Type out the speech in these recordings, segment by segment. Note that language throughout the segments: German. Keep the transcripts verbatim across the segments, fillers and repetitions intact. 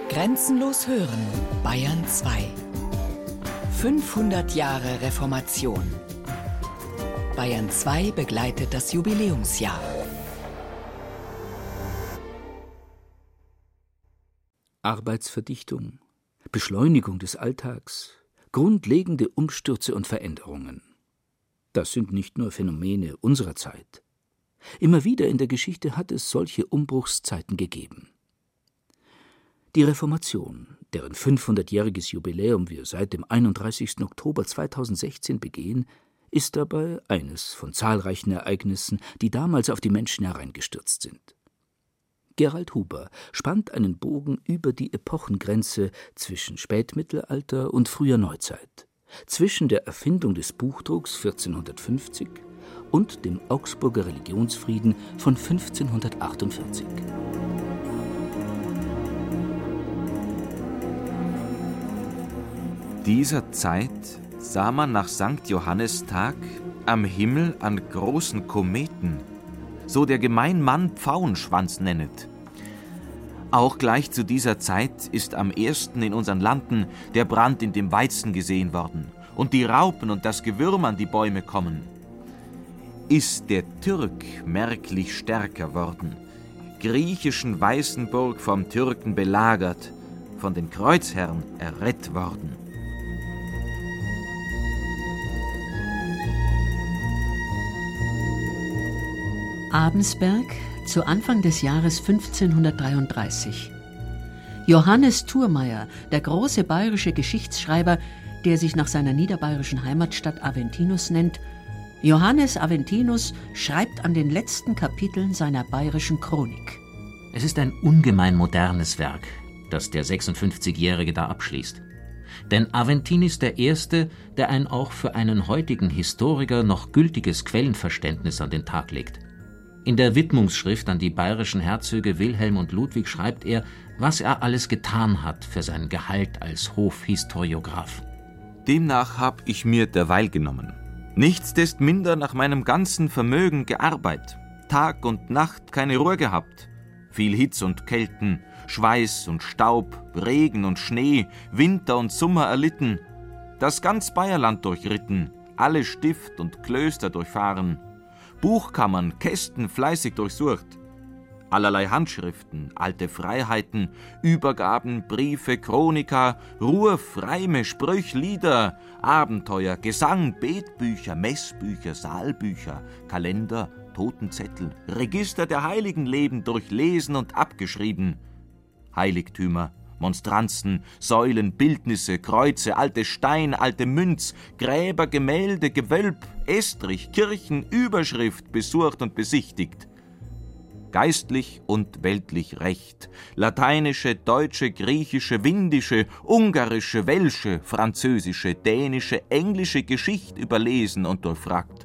Grenzenlos hören, Bayern zwei. fünfhundert Jahre Reformation. Bayern zwei begleitet das Jubiläumsjahr. Arbeitsverdichtung, Beschleunigung des Alltags, grundlegende Umstürze und Veränderungen. Das sind nicht nur Phänomene unserer Zeit. Immer wieder in der Geschichte hat es solche Umbruchszeiten gegeben. Die Reformation, deren fünfhundertjähriges Jubiläum wir seit dem einunddreißigsten Oktober zweitausendsechzehn begehen, ist dabei eines von zahlreichen Ereignissen, die damals auf die Menschen hereingestürzt sind. Gerald Huber spannt einen Bogen über die Epochengrenze zwischen Spätmittelalter und früher Neuzeit, zwischen der Erfindung des Buchdrucks vierzehnhundertfünfzig und dem Augsburger Religionsfrieden von fünfzehnhundertachtundvierzig. Dieser Zeit sah man nach Sankt Johannistag am Himmel an großen Kometen, so der Gemeinmann Pfauenschwanz nennet. Auch gleich zu dieser Zeit ist am ersten in unseren Landen der Brand in dem Weizen gesehen worden und die Raupen und das Gewürm an die Bäume kommen. Ist der Türk merklich stärker worden, griechischen Weißenburg vom Türken belagert, von den Kreuzherren errett worden. Abensberg zu Anfang des Jahres fünfzehnhundertdreiunddreißig. Johannes Thurmaier, der große bayerische Geschichtsschreiber, der sich nach seiner niederbayerischen Heimatstadt Aventinus nennt, Johannes Aventinus schreibt an den letzten Kapiteln seiner bayerischen Chronik. Es ist ein ungemein modernes Werk, das der sechsundfünfzigjährige da abschließt. Denn Aventin ist der Erste, der ein auch für einen heutigen Historiker noch gültiges Quellenverständnis an den Tag legt. In der Widmungsschrift an die bayerischen Herzöge Wilhelm und Ludwig schreibt er, was er alles getan hat für seinen Gehalt als Hofhistoriograph. Demnach hab ich mir derweil genommen. Nichtsdestminder nach meinem ganzen Vermögen gearbeitet, Tag und Nacht keine Ruhe gehabt. Viel Hitz und Kälten, Schweiß und Staub, Regen und Schnee, Winter und Sommer erlitten, das ganz Bayerland durchritten, alle Stift und Klöster durchfahren, Buchkammern, Kästen fleißig durchsucht, allerlei Handschriften, alte Freiheiten, Übergaben, Briefe, Chronika, Ruf, Reime, Sprüch, Lieder, Abenteuer, Gesang, Betbücher, Messbücher, Saalbücher, Kalender, Totenzettel, Register der Heiligenleben durchlesen und abgeschrieben, Heiligtümer, Monstranzen, Säulen, Bildnisse, Kreuze, alte Stein, alte Münz, Gräber, Gemälde, Gewölb, Estrich, Kirchen, Überschrift besucht und besichtigt. Geistlich und weltlich Recht, lateinische, deutsche, griechische, windische, ungarische, welsche, französische, dänische, englische Geschichte überlesen und durchfragt.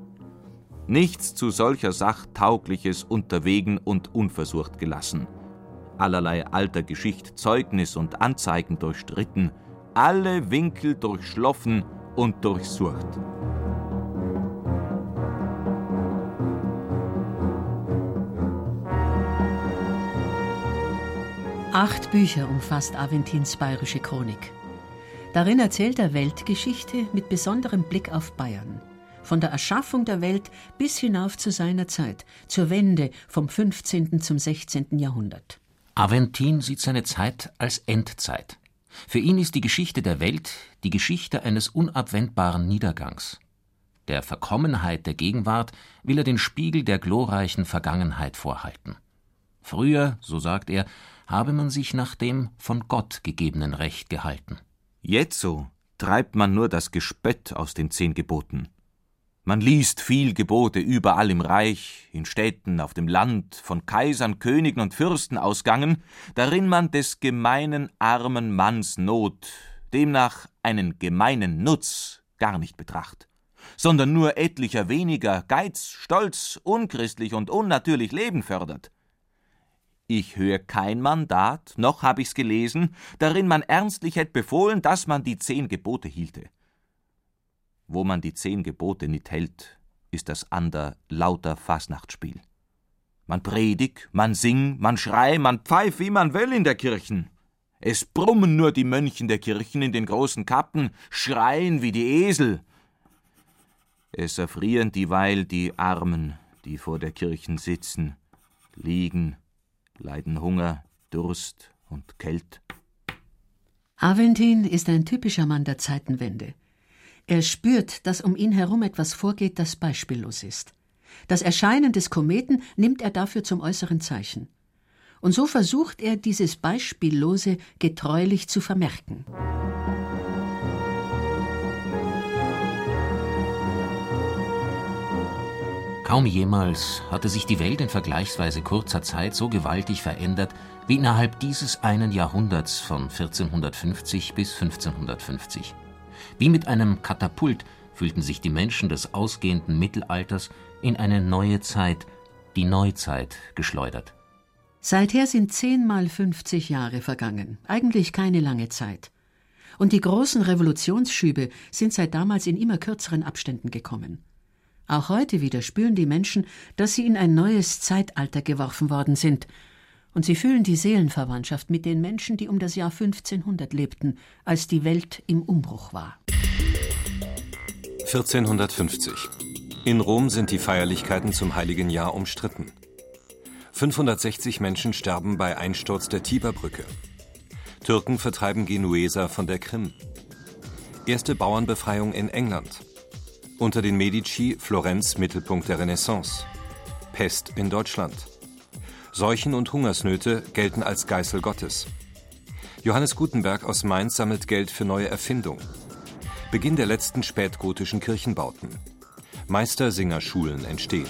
Nichts zu solcher Sach Taugliches unterwegen und unversucht gelassen. Allerlei alter Geschicht Zeugnis und Anzeigen durchstritten, alle Winkel durchschloffen und durchsucht. Acht Bücher umfasst Aventins bayerische Chronik. Darin erzählt er Weltgeschichte mit besonderem Blick auf Bayern. Von der Erschaffung der Welt bis hinauf zu seiner Zeit, zur Wende vom fünfzehnten zum sechzehnten Jahrhundert. Aventin sieht seine Zeit als Endzeit. Für ihn ist die Geschichte der Welt die Geschichte eines unabwendbaren Niedergangs. Der Verkommenheit der Gegenwart will er den Spiegel der glorreichen Vergangenheit vorhalten. Früher, so sagt er, habe man sich nach dem von Gott gegebenen Recht gehalten. Jetzo treibt man nur das Gespött aus den zehn Geboten. Man liest viel Gebote überall im Reich, in Städten, auf dem Land, von Kaisern, Königen und Fürsten ausgangen, darin man des gemeinen armen Manns Not, demnach einen gemeinen Nutz, gar nicht betracht, sondern nur etlicher weniger Geiz, Stolz, unchristlich und unnatürlich Leben fördert. Ich höre kein Mandat, noch hab ich's gelesen, darin man ernstlich hätt befohlen, dass man die zehn Gebote hielte. Wo man die zehn Gebote nicht hält, ist das ander lauter Fasnachtsspiel. Man predigt, man singt, man schreit, man pfeift, wie man will in der Kirchen. Es brummen nur die Mönchen der Kirchen in den großen Kappen, schreien wie die Esel. Es erfrieren dieweil die Armen, die vor der Kirchen sitzen, liegen, leiden Hunger, Durst und Kält. Aventin ist ein typischer Mann der Zeitenwende. Er spürt, dass um ihn herum etwas vorgeht, das beispiellos ist. Das Erscheinen des Kometen nimmt er dafür zum äußeren Zeichen. Und so versucht er, dieses Beispiellose getreulich zu vermerken. Kaum jemals hatte sich die Welt in vergleichsweise kurzer Zeit so gewaltig verändert wie innerhalb dieses einen Jahrhunderts von vierzehnhundertfünfzig bis fünfzehnhundertfünfzig. Wie mit einem Katapult fühlten sich die Menschen des ausgehenden Mittelalters in eine neue Zeit, die Neuzeit, geschleudert. Seither sind zehn mal fünfzig Jahre vergangen, eigentlich keine lange Zeit. Und die großen Revolutionsschübe sind seit damals in immer kürzeren Abständen gekommen. Auch heute wieder spüren die Menschen, dass sie in ein neues Zeitalter geworfen worden sind. Und sie fühlen die Seelenverwandtschaft mit den Menschen, die um das Jahr fünfzehnhundert lebten, als die Welt im Umbruch war. vierzehnhundertfünfzig. In Rom sind die Feierlichkeiten zum Heiligen Jahr umstritten. fünfhundertsechzig Menschen sterben bei Einsturz der Tiberbrücke. Türken vertreiben Genueser von der Krim. Erste Bauernbefreiung in England. Unter den Medici Florenz Mittelpunkt der Renaissance. Pest in Deutschland. Seuchen und Hungersnöte gelten als Geißel Gottes. Johannes Gutenberg aus Mainz sammelt Geld für neue Erfindung. Beginn der letzten spätgotischen Kirchenbauten. Meistersingerschulen entstehen.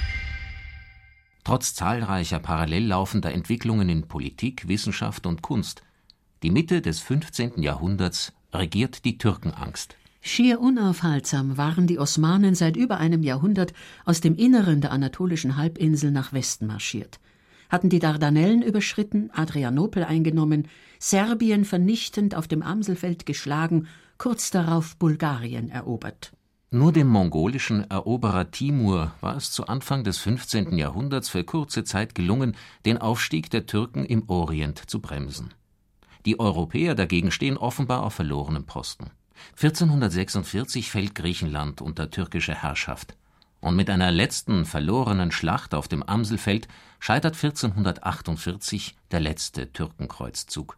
Trotz zahlreicher parallel laufender Entwicklungen in Politik, Wissenschaft und Kunst, die Mitte des fünfzehnten Jahrhunderts regiert die Türkenangst. Schier unaufhaltsam waren die Osmanen seit über einem Jahrhundert aus dem Inneren der anatolischen Halbinsel nach Westen marschiert, hatten die Dardanellen überschritten, Adrianopel eingenommen, Serbien vernichtend auf dem Amselfeld geschlagen, kurz darauf Bulgarien erobert. Nur dem mongolischen Eroberer Timur war es zu Anfang des fünfzehnten Jahrhunderts für kurze Zeit gelungen, den Aufstieg der Türken im Orient zu bremsen. Die Europäer dagegen stehen offenbar auf verlorenem Posten. vierzehnhundertsechsundvierzig fällt Griechenland unter türkische Herrschaft. Und mit einer letzten verlorenen Schlacht auf dem Amselfeld scheitert vierzehnhundertachtundvierzig der letzte Türkenkreuzzug.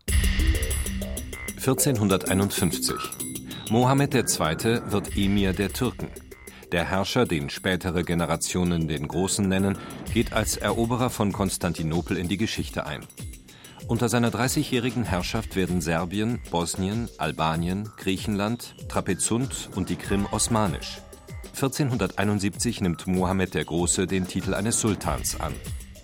vierzehnhunderteinundfünfzig. Mohammed der Zweite wird Emir der Türken. Der Herrscher, den spätere Generationen den Großen nennen, geht als Eroberer von Konstantinopel in die Geschichte ein. Unter seiner dreißigjährigen Herrschaft werden Serbien, Bosnien, Albanien, Griechenland, Trapezunt und die Krim osmanisch. vierzehnhunderteinundsiebzig nimmt Mohammed der Große den Titel eines Sultans an.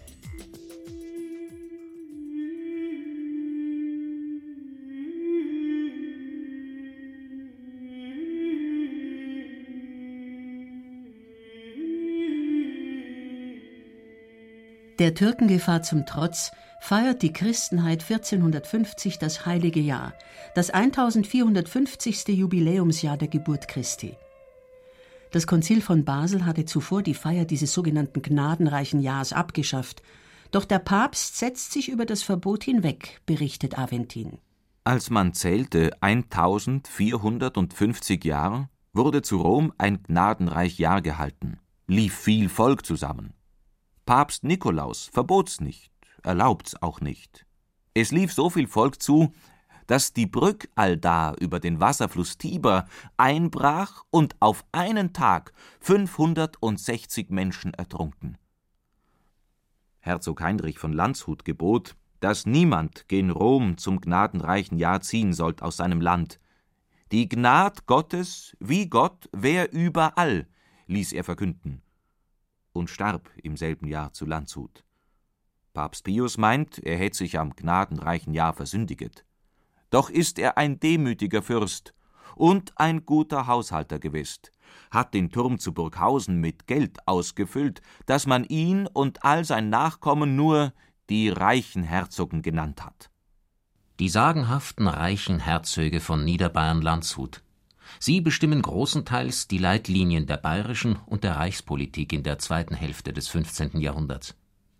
Der Türkengefahr zum Trotz feiert die Christenheit vierzehnhundertfünfzig das Heilige Jahr, das eintausendvierhundertfünfzigste Jubiläumsjahr der Geburt Christi. Das Konzil von Basel hatte zuvor die Feier dieses sogenannten gnadenreichen Jahres abgeschafft. Doch der Papst setzt sich über das Verbot hinweg, berichtet Aventin. Als man zählte eintausendvierhundertfünfzig Jahre, wurde zu Rom ein gnadenreich Jahr gehalten, lief viel Volk zusammen. Papst Nikolaus verbot's nicht, erlaubt's auch nicht. Es lief so viel Volk zu, dass die Brück allda über den Wasserfluss Tiber einbrach und auf einen Tag fünfhundertsechzig Menschen ertrunken. Herzog Heinrich von Landshut gebot, dass niemand gen Rom zum gnadenreichen Jahr ziehen sollt aus seinem Land. Die Gnad Gottes, wie Gott, wär überall, ließ er verkünden. Und starb im selben Jahr zu Landshut. Papst Pius meint, er hätt sich am gnadenreichen Jahr versündiget. Doch ist er ein demütiger Fürst und ein guter Haushalter gewesen, hat den Turm zu Burghausen mit Geld ausgefüllt, dass man ihn und all sein Nachkommen nur die reichen Herzogen genannt hat. Die sagenhaften reichen Herzöge von Niederbayern-Landshut. Sie bestimmen großenteils die Leitlinien der bayerischen und der Reichspolitik in der zweiten Hälfte des fünfzehnten Jahrhunderts.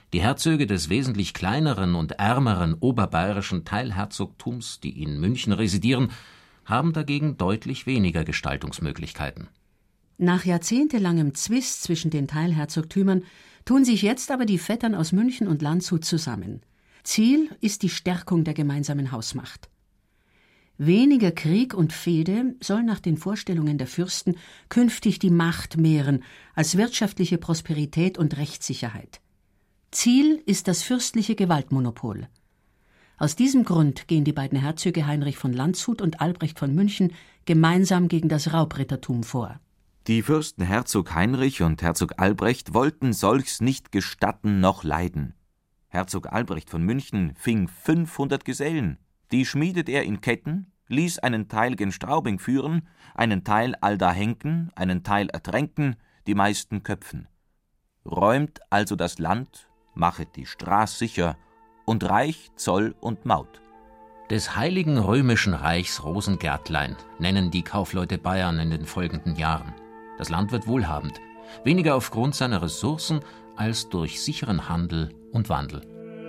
Die Herzöge des wesentlich kleineren und ärmeren oberbayerischen Teilherzogtums, die in München residieren, haben dagegen deutlich weniger Gestaltungsmöglichkeiten. Nach jahrzehntelangem Zwist zwischen den Teilherzogtümern tun sich jetzt aber die Vettern aus München und Landshut zusammen. Ziel ist die Stärkung der gemeinsamen Hausmacht. Weniger Krieg und Fehde soll nach den Vorstellungen der Fürsten künftig die Macht mehren als wirtschaftliche Prosperität und Rechtssicherheit. Ziel ist das fürstliche Gewaltmonopol. Aus diesem Grund gehen die beiden Herzöge Heinrich von Landshut und Albrecht von München gemeinsam gegen das Raubrittertum vor. Die Fürsten Herzog Heinrich und Herzog Albrecht wollten solches nicht gestatten noch leiden. Herzog Albrecht von München fing fünfhundert Gesellen. Die schmiedet er in Ketten, ließ einen Teil gen Straubing führen, einen Teil allda henken, einen Teil ertränken, die meisten köpfen. Räumt also das Land, machet die Straß sicher und Reich, Zoll und Maut. Des Heiligen Römischen Reichs Rosengärtlein nennen die Kaufleute Bayern in den folgenden Jahren. Das Land wird wohlhabend, weniger aufgrund seiner Ressourcen als durch sicheren Handel und Wandel.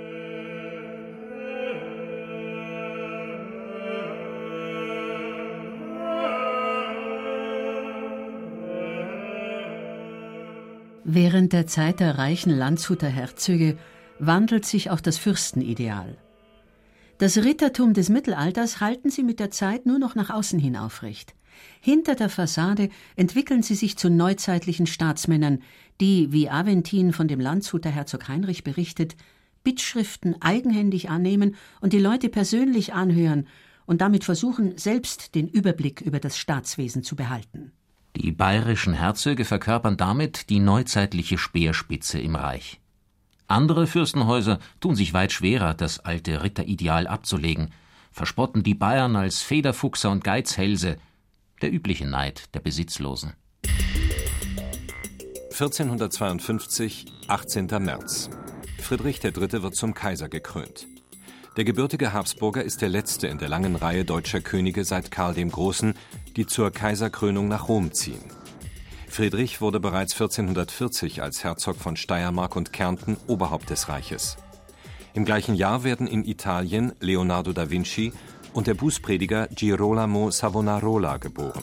Während der Zeit der reichen Landshuter Herzöge wandelt sich auch das Fürstenideal. Das Rittertum des Mittelalters halten sie mit der Zeit nur noch nach außen hin aufrecht. Hinter der Fassade entwickeln sie sich zu neuzeitlichen Staatsmännern, die, wie Aventin von dem Landshuter Herzog Heinrich berichtet, Bittschriften eigenhändig annehmen und die Leute persönlich anhören und damit versuchen, selbst den Überblick über das Staatswesen zu behalten. Die bayerischen Herzöge verkörpern damit die neuzeitliche Speerspitze im Reich. Andere Fürstenhäuser tun sich weit schwerer, das alte Ritterideal abzulegen, verspotten die Bayern als Federfuchser und Geizhälse, der übliche Neid der Besitzlosen. vierzehnhundertzweiundfünfzig, achtzehnter März. Friedrich der Dritte wird zum Kaiser gekrönt. Der gebürtige Habsburger ist der letzte in der langen Reihe deutscher Könige seit Karl dem Großen, die zur Kaiserkrönung nach Rom ziehen. Friedrich wurde bereits vierzehnhundertvierzig als Herzog von Steiermark und Kärnten Oberhaupt des Reiches. Im gleichen Jahr werden in Italien Leonardo da Vinci und der Bußprediger Girolamo Savonarola geboren.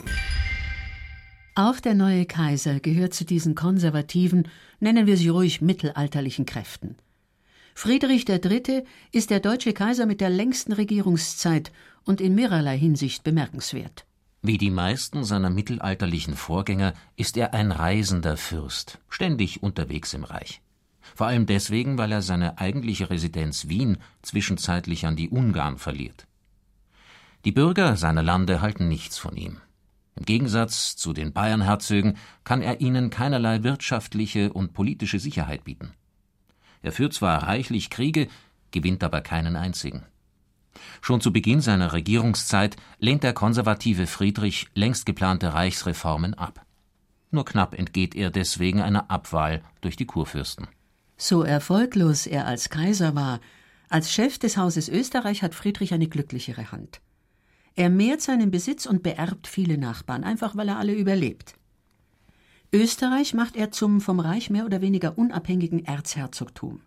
Auch der neue Kaiser gehört zu diesen konservativen, nennen wir sie ruhig mittelalterlichen Kräften. Friedrich der Dritte ist der deutsche Kaiser mit der längsten Regierungszeit und in mehrerlei Hinsicht bemerkenswert. Wie die meisten seiner mittelalterlichen Vorgänger ist er ein reisender Fürst, ständig unterwegs im Reich. Vor allem deswegen, weil er seine eigentliche Residenz Wien zwischenzeitlich an die Ungarn verliert. Die Bürger seiner Lande halten nichts von ihm. Im Gegensatz zu den Bayernherzögen kann er ihnen keinerlei wirtschaftliche und politische Sicherheit bieten. Er führt zwar reichlich Kriege, gewinnt aber keinen einzigen. Schon zu Beginn seiner Regierungszeit lehnt der konservative Friedrich längst geplante Reichsreformen ab. Nur knapp entgeht er deswegen einer Abwahl durch die Kurfürsten. So erfolglos er als Kaiser war, als Chef des Hauses Österreich hat Friedrich eine glücklichere Hand. Er mehrt seinen Besitz und beerbt viele Nachbarn, einfach weil er alle überlebt. Österreich macht er zum vom Reich mehr oder weniger unabhängigen Erzherzogtum.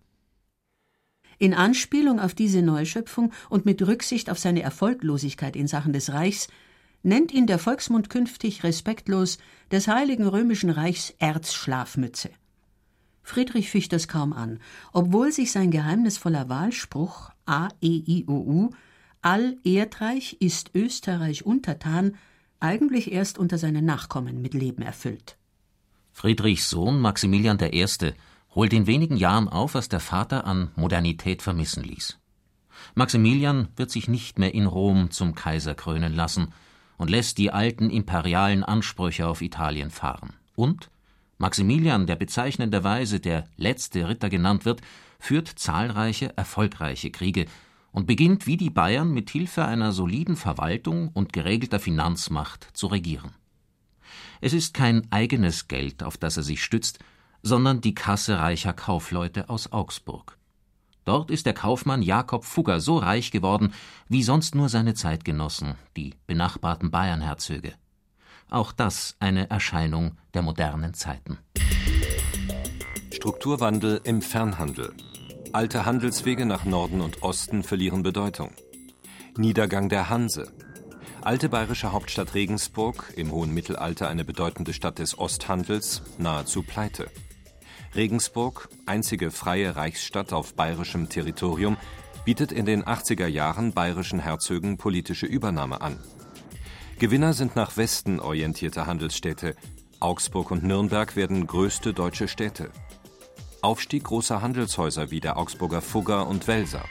In Anspielung auf diese Neuschöpfung und mit Rücksicht auf seine Erfolglosigkeit in Sachen des Reichs nennt ihn der Volksmund künftig respektlos des Heiligen Römischen Reichs Erzschlafmütze. Friedrich ficht das kaum an, obwohl sich sein geheimnisvoller Wahlspruch A E I O U All Erdreich ist Österreich untertan eigentlich erst unter seinen Nachkommen mit Leben erfüllt. Friedrichs Sohn Maximilian der Erste holt in wenigen Jahren auf, was der Vater an Modernität vermissen ließ. Maximilian wird sich nicht mehr in Rom zum Kaiser krönen lassen und lässt die alten imperialen Ansprüche auf Italien fahren. Und Maximilian, der bezeichnenderweise der letzte Ritter genannt wird, führt zahlreiche, erfolgreiche Kriege und beginnt wie die Bayern mit Hilfe einer soliden Verwaltung und geregelter Finanzmacht zu regieren. Es ist kein eigenes Geld, auf das er sich stützt, sondern die Kasse reicher Kaufleute aus Augsburg. Dort ist der Kaufmann Jakob Fugger so reich geworden, wie sonst nur seine Zeitgenossen, die benachbarten Bayernherzöge. Auch das eine Erscheinung der modernen Zeiten. Strukturwandel im Fernhandel. Alte Handelswege nach Norden und Osten verlieren Bedeutung. Niedergang der Hanse. Alte bayerische Hauptstadt Regensburg, im hohen Mittelalter eine bedeutende Stadt des Osthandels, nahezu pleite. Regensburg, einzige freie Reichsstadt auf bayerischem Territorium, bietet in den achtziger Jahren bayerischen Herzögen politische Übernahme an. Gewinner sind nach Westen orientierte Handelsstädte. Augsburg und Nürnberg werden größte deutsche Städte. Aufstieg großer Handelshäuser wie der Augsburger Fugger und Welser.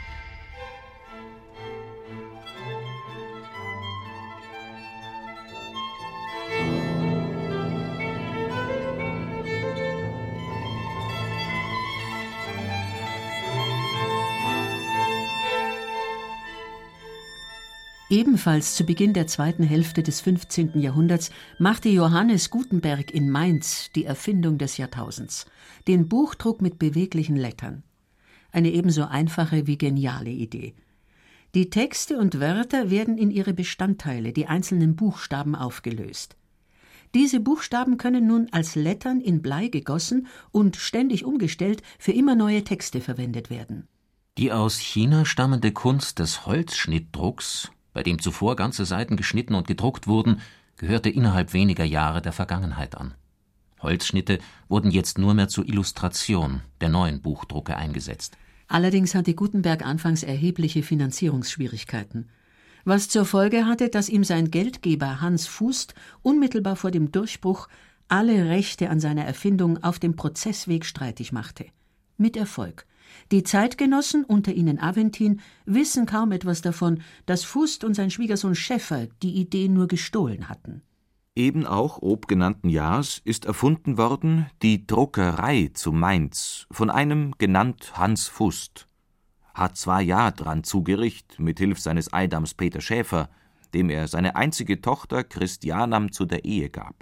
Ebenfalls zu Beginn der zweiten Hälfte des fünfzehnten Jahrhunderts machte Johannes Gutenberg in Mainz die Erfindung des Jahrtausends, den Buchdruck mit beweglichen Lettern. Eine ebenso einfache wie geniale Idee. Die Texte und Wörter werden in ihre Bestandteile, die einzelnen Buchstaben, aufgelöst. Diese Buchstaben können nun als Lettern in Blei gegossen und ständig umgestellt für immer neue Texte verwendet werden. Die aus China stammende Kunst des Holzschnittdrucks, bei dem zuvor ganze Seiten geschnitten und gedruckt wurden, gehörte innerhalb weniger Jahre der Vergangenheit an. Holzschnitte wurden jetzt nur mehr zur Illustration der neuen Buchdrucke eingesetzt. Allerdings hatte Gutenberg anfangs erhebliche Finanzierungsschwierigkeiten, was zur Folge hatte, dass ihm sein Geldgeber Hans Fust unmittelbar vor dem Durchbruch alle Rechte an seiner Erfindung auf dem Prozessweg streitig machte. Mit Erfolg. Die Zeitgenossen, unter ihnen Aventin, wissen kaum etwas davon, dass Fust und sein Schwiegersohn Scheffer die Idee nur gestohlen hatten. Eben auch ob genannten Jahrs ist erfunden worden die Druckerei zu Mainz von einem genannt Hans Fust. Hat zwei Jahr dran zugericht, mit Hilf seines Eidams Peter Schäfer, dem er seine einzige Tochter Christianam zu der Ehe gab.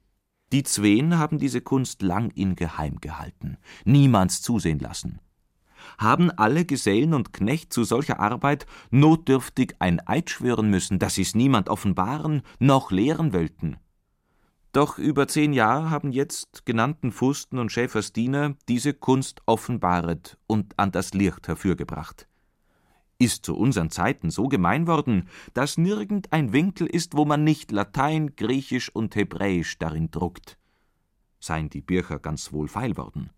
Die Zween haben diese Kunst lang in Geheim gehalten, niemands zusehen lassen. Haben alle Gesellen und Knecht zu solcher Arbeit notdürftig ein Eid schwören müssen, dass sie's niemand offenbaren, noch lehren wollten. Doch über zehn Jahre haben jetzt genannten Fusten und Schäfers Diener diese Kunst offenbaret und an das Licht hervorgebracht. Ist zu unseren Zeiten so gemein worden, dass nirgend ein Winkel ist, wo man nicht Latein, Griechisch und Hebräisch darin druckt. Seien die Bücher ganz wohl feil worden.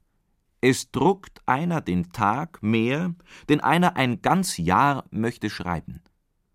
Es druckt einer den Tag mehr, denn einer ein ganz Jahr möchte schreiben.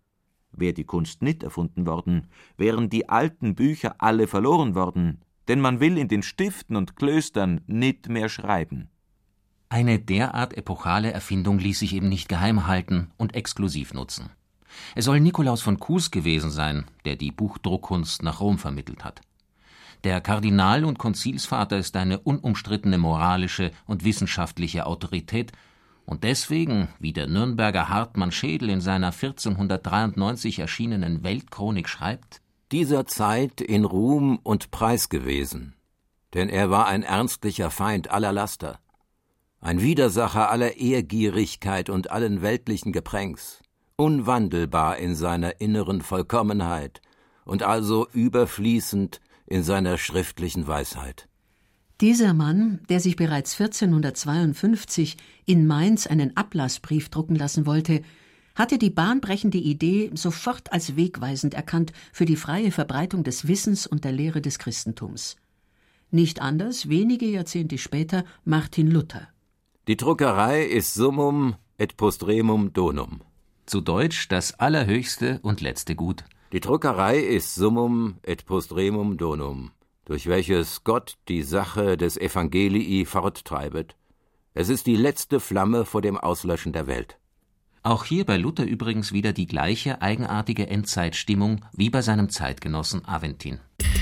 Wär die Kunst nicht erfunden worden, wären die alten Bücher alle verloren worden, denn man will in den Stiften und Klöstern nicht mehr schreiben. Eine derart epochale Erfindung ließ sich eben nicht geheim halten und exklusiv nutzen. Es soll Nikolaus von Kues gewesen sein, der die Buchdruckkunst nach Rom vermittelt hat. Der Kardinal und Konzilsvater ist eine unumstrittene moralische und wissenschaftliche Autorität und deswegen, wie der Nürnberger Hartmann Schädel in seiner vierzehnhundertdreiundneunzig erschienenen Weltchronik schreibt: Dieser Zeit in Ruhm und Preis gewesen, denn er war ein ernstlicher Feind aller Laster, ein Widersacher aller Ehrgierigkeit und allen weltlichen Gepränks, unwandelbar in seiner inneren Vollkommenheit und also überfließend in seiner schriftlichen Weisheit. Dieser Mann, der sich bereits vierzehnhundertzweiundfünfzig in Mainz einen Ablassbrief drucken lassen wollte, hatte die bahnbrechende Idee sofort als wegweisend erkannt für die freie Verbreitung des Wissens und der Lehre des Christentums. Nicht anders, wenige Jahrzehnte später, Martin Luther. Die Druckerei ist summum et postremum donum. Zu Deutsch das allerhöchste und letzte Gut. Die Druckerei ist summum et postremum donum, durch welches Gott die Sache des Evangelii forttreibet. Es ist die letzte Flamme vor dem Auslöschen der Welt. Auch hier bei Luther übrigens wieder die gleiche eigenartige Endzeitstimmung wie bei seinem Zeitgenossen Aventin.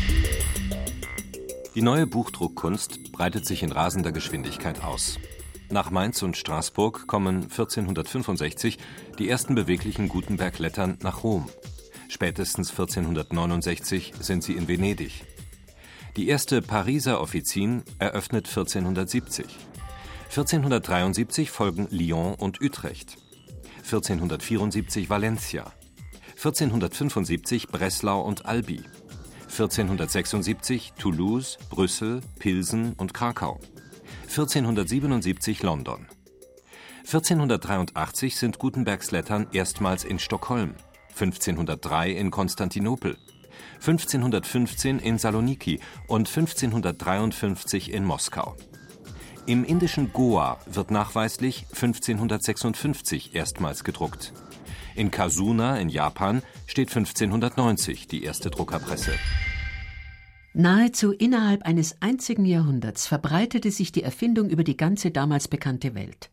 Die neue Buchdruckkunst breitet sich in rasender Geschwindigkeit aus. Nach Mainz und Straßburg kommen vierzehnhundertfünfundsechzig die ersten beweglichen Gutenberg-Lettern nach Rom. Spätestens vierzehnhundertneunundsechzig sind sie in Venedig. Die erste Pariser Offizin eröffnet vierzehnhundertsiebzig. vierzehnhundertdreiundsiebzig folgen Lyon und Utrecht. vierzehnhundertvierundsiebzig Valencia. vierzehnhundertfünfundsiebzig Breslau und Albi. vierzehnhundertsechsundsiebzig Toulouse, Brüssel, Pilsen und Krakau. vierzehnhundertsiebenundsiebzig London. vierzehnhundertdreiundachtzig sind Gutenbergs Lettern erstmals in Stockholm, fünfzehnhundertdrei in Konstantinopel, fünfzehnhundertfünfzehn in Saloniki und fünfzehnhundertdreiundfünfzig in Moskau. Im indischen Goa wird nachweislich fünfzehnhundertsechsundfünfzig erstmals gedruckt. In Kasuna in Japan steht fünfzehnhundertneunzig die erste Druckerpresse. Nahezu innerhalb eines einzigen Jahrhunderts verbreitete sich die Erfindung über die ganze damals bekannte Welt.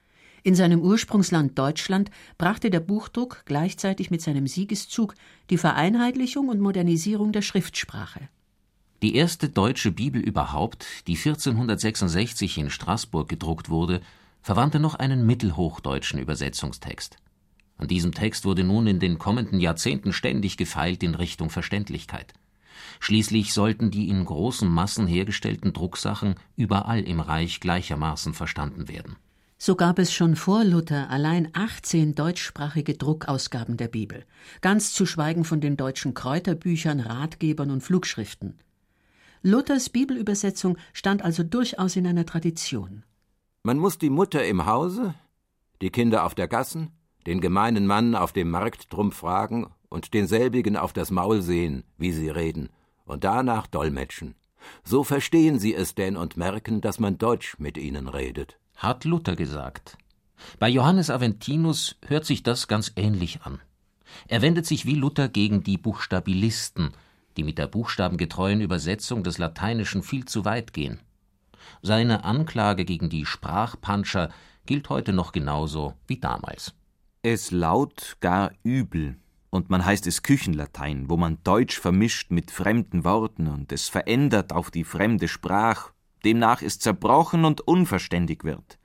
In seinem Ursprungsland Deutschland brachte der Buchdruck gleichzeitig mit seinem Siegeszug die Vereinheitlichung und Modernisierung der Schriftsprache. Die erste deutsche Bibel überhaupt, die vierzehnhundertsechsundsechzig in Straßburg gedruckt wurde, verwandte noch einen mittelhochdeutschen Übersetzungstext. An diesem Text wurde nun in den kommenden Jahrzehnten ständig gefeilt in Richtung Verständlichkeit. Schließlich sollten die in großen Massen hergestellten Drucksachen überall im Reich gleichermaßen verstanden werden. So gab es schon vor Luther allein achtzehn deutschsprachige Druckausgaben der Bibel, ganz zu schweigen von den deutschen Kräuterbüchern, Ratgebern und Flugschriften. Luthers Bibelübersetzung stand also durchaus in einer Tradition. Man muss die Mutter im Hause, die Kinder auf der Gassen, den gemeinen Mann auf dem Markt drum fragen und denselbigen auf das Maul sehen, wie sie reden, und danach dolmetschen. So verstehen sie es denn und merken, dass man Deutsch mit ihnen redet. Hat Luther gesagt. Bei Johannes Aventinus hört sich das ganz ähnlich an. Er wendet sich wie Luther gegen die Buchstabilisten, die mit der buchstabengetreuen Übersetzung des Lateinischen viel zu weit gehen. Seine Anklage gegen die Sprachpanscher gilt heute noch genauso wie damals. Es laut gar übel, und man heißt es Küchenlatein, wo man Deutsch vermischt mit fremden Worten und es verändert auf die fremde Sprach, demnach es zerbrochen und unverständig wird.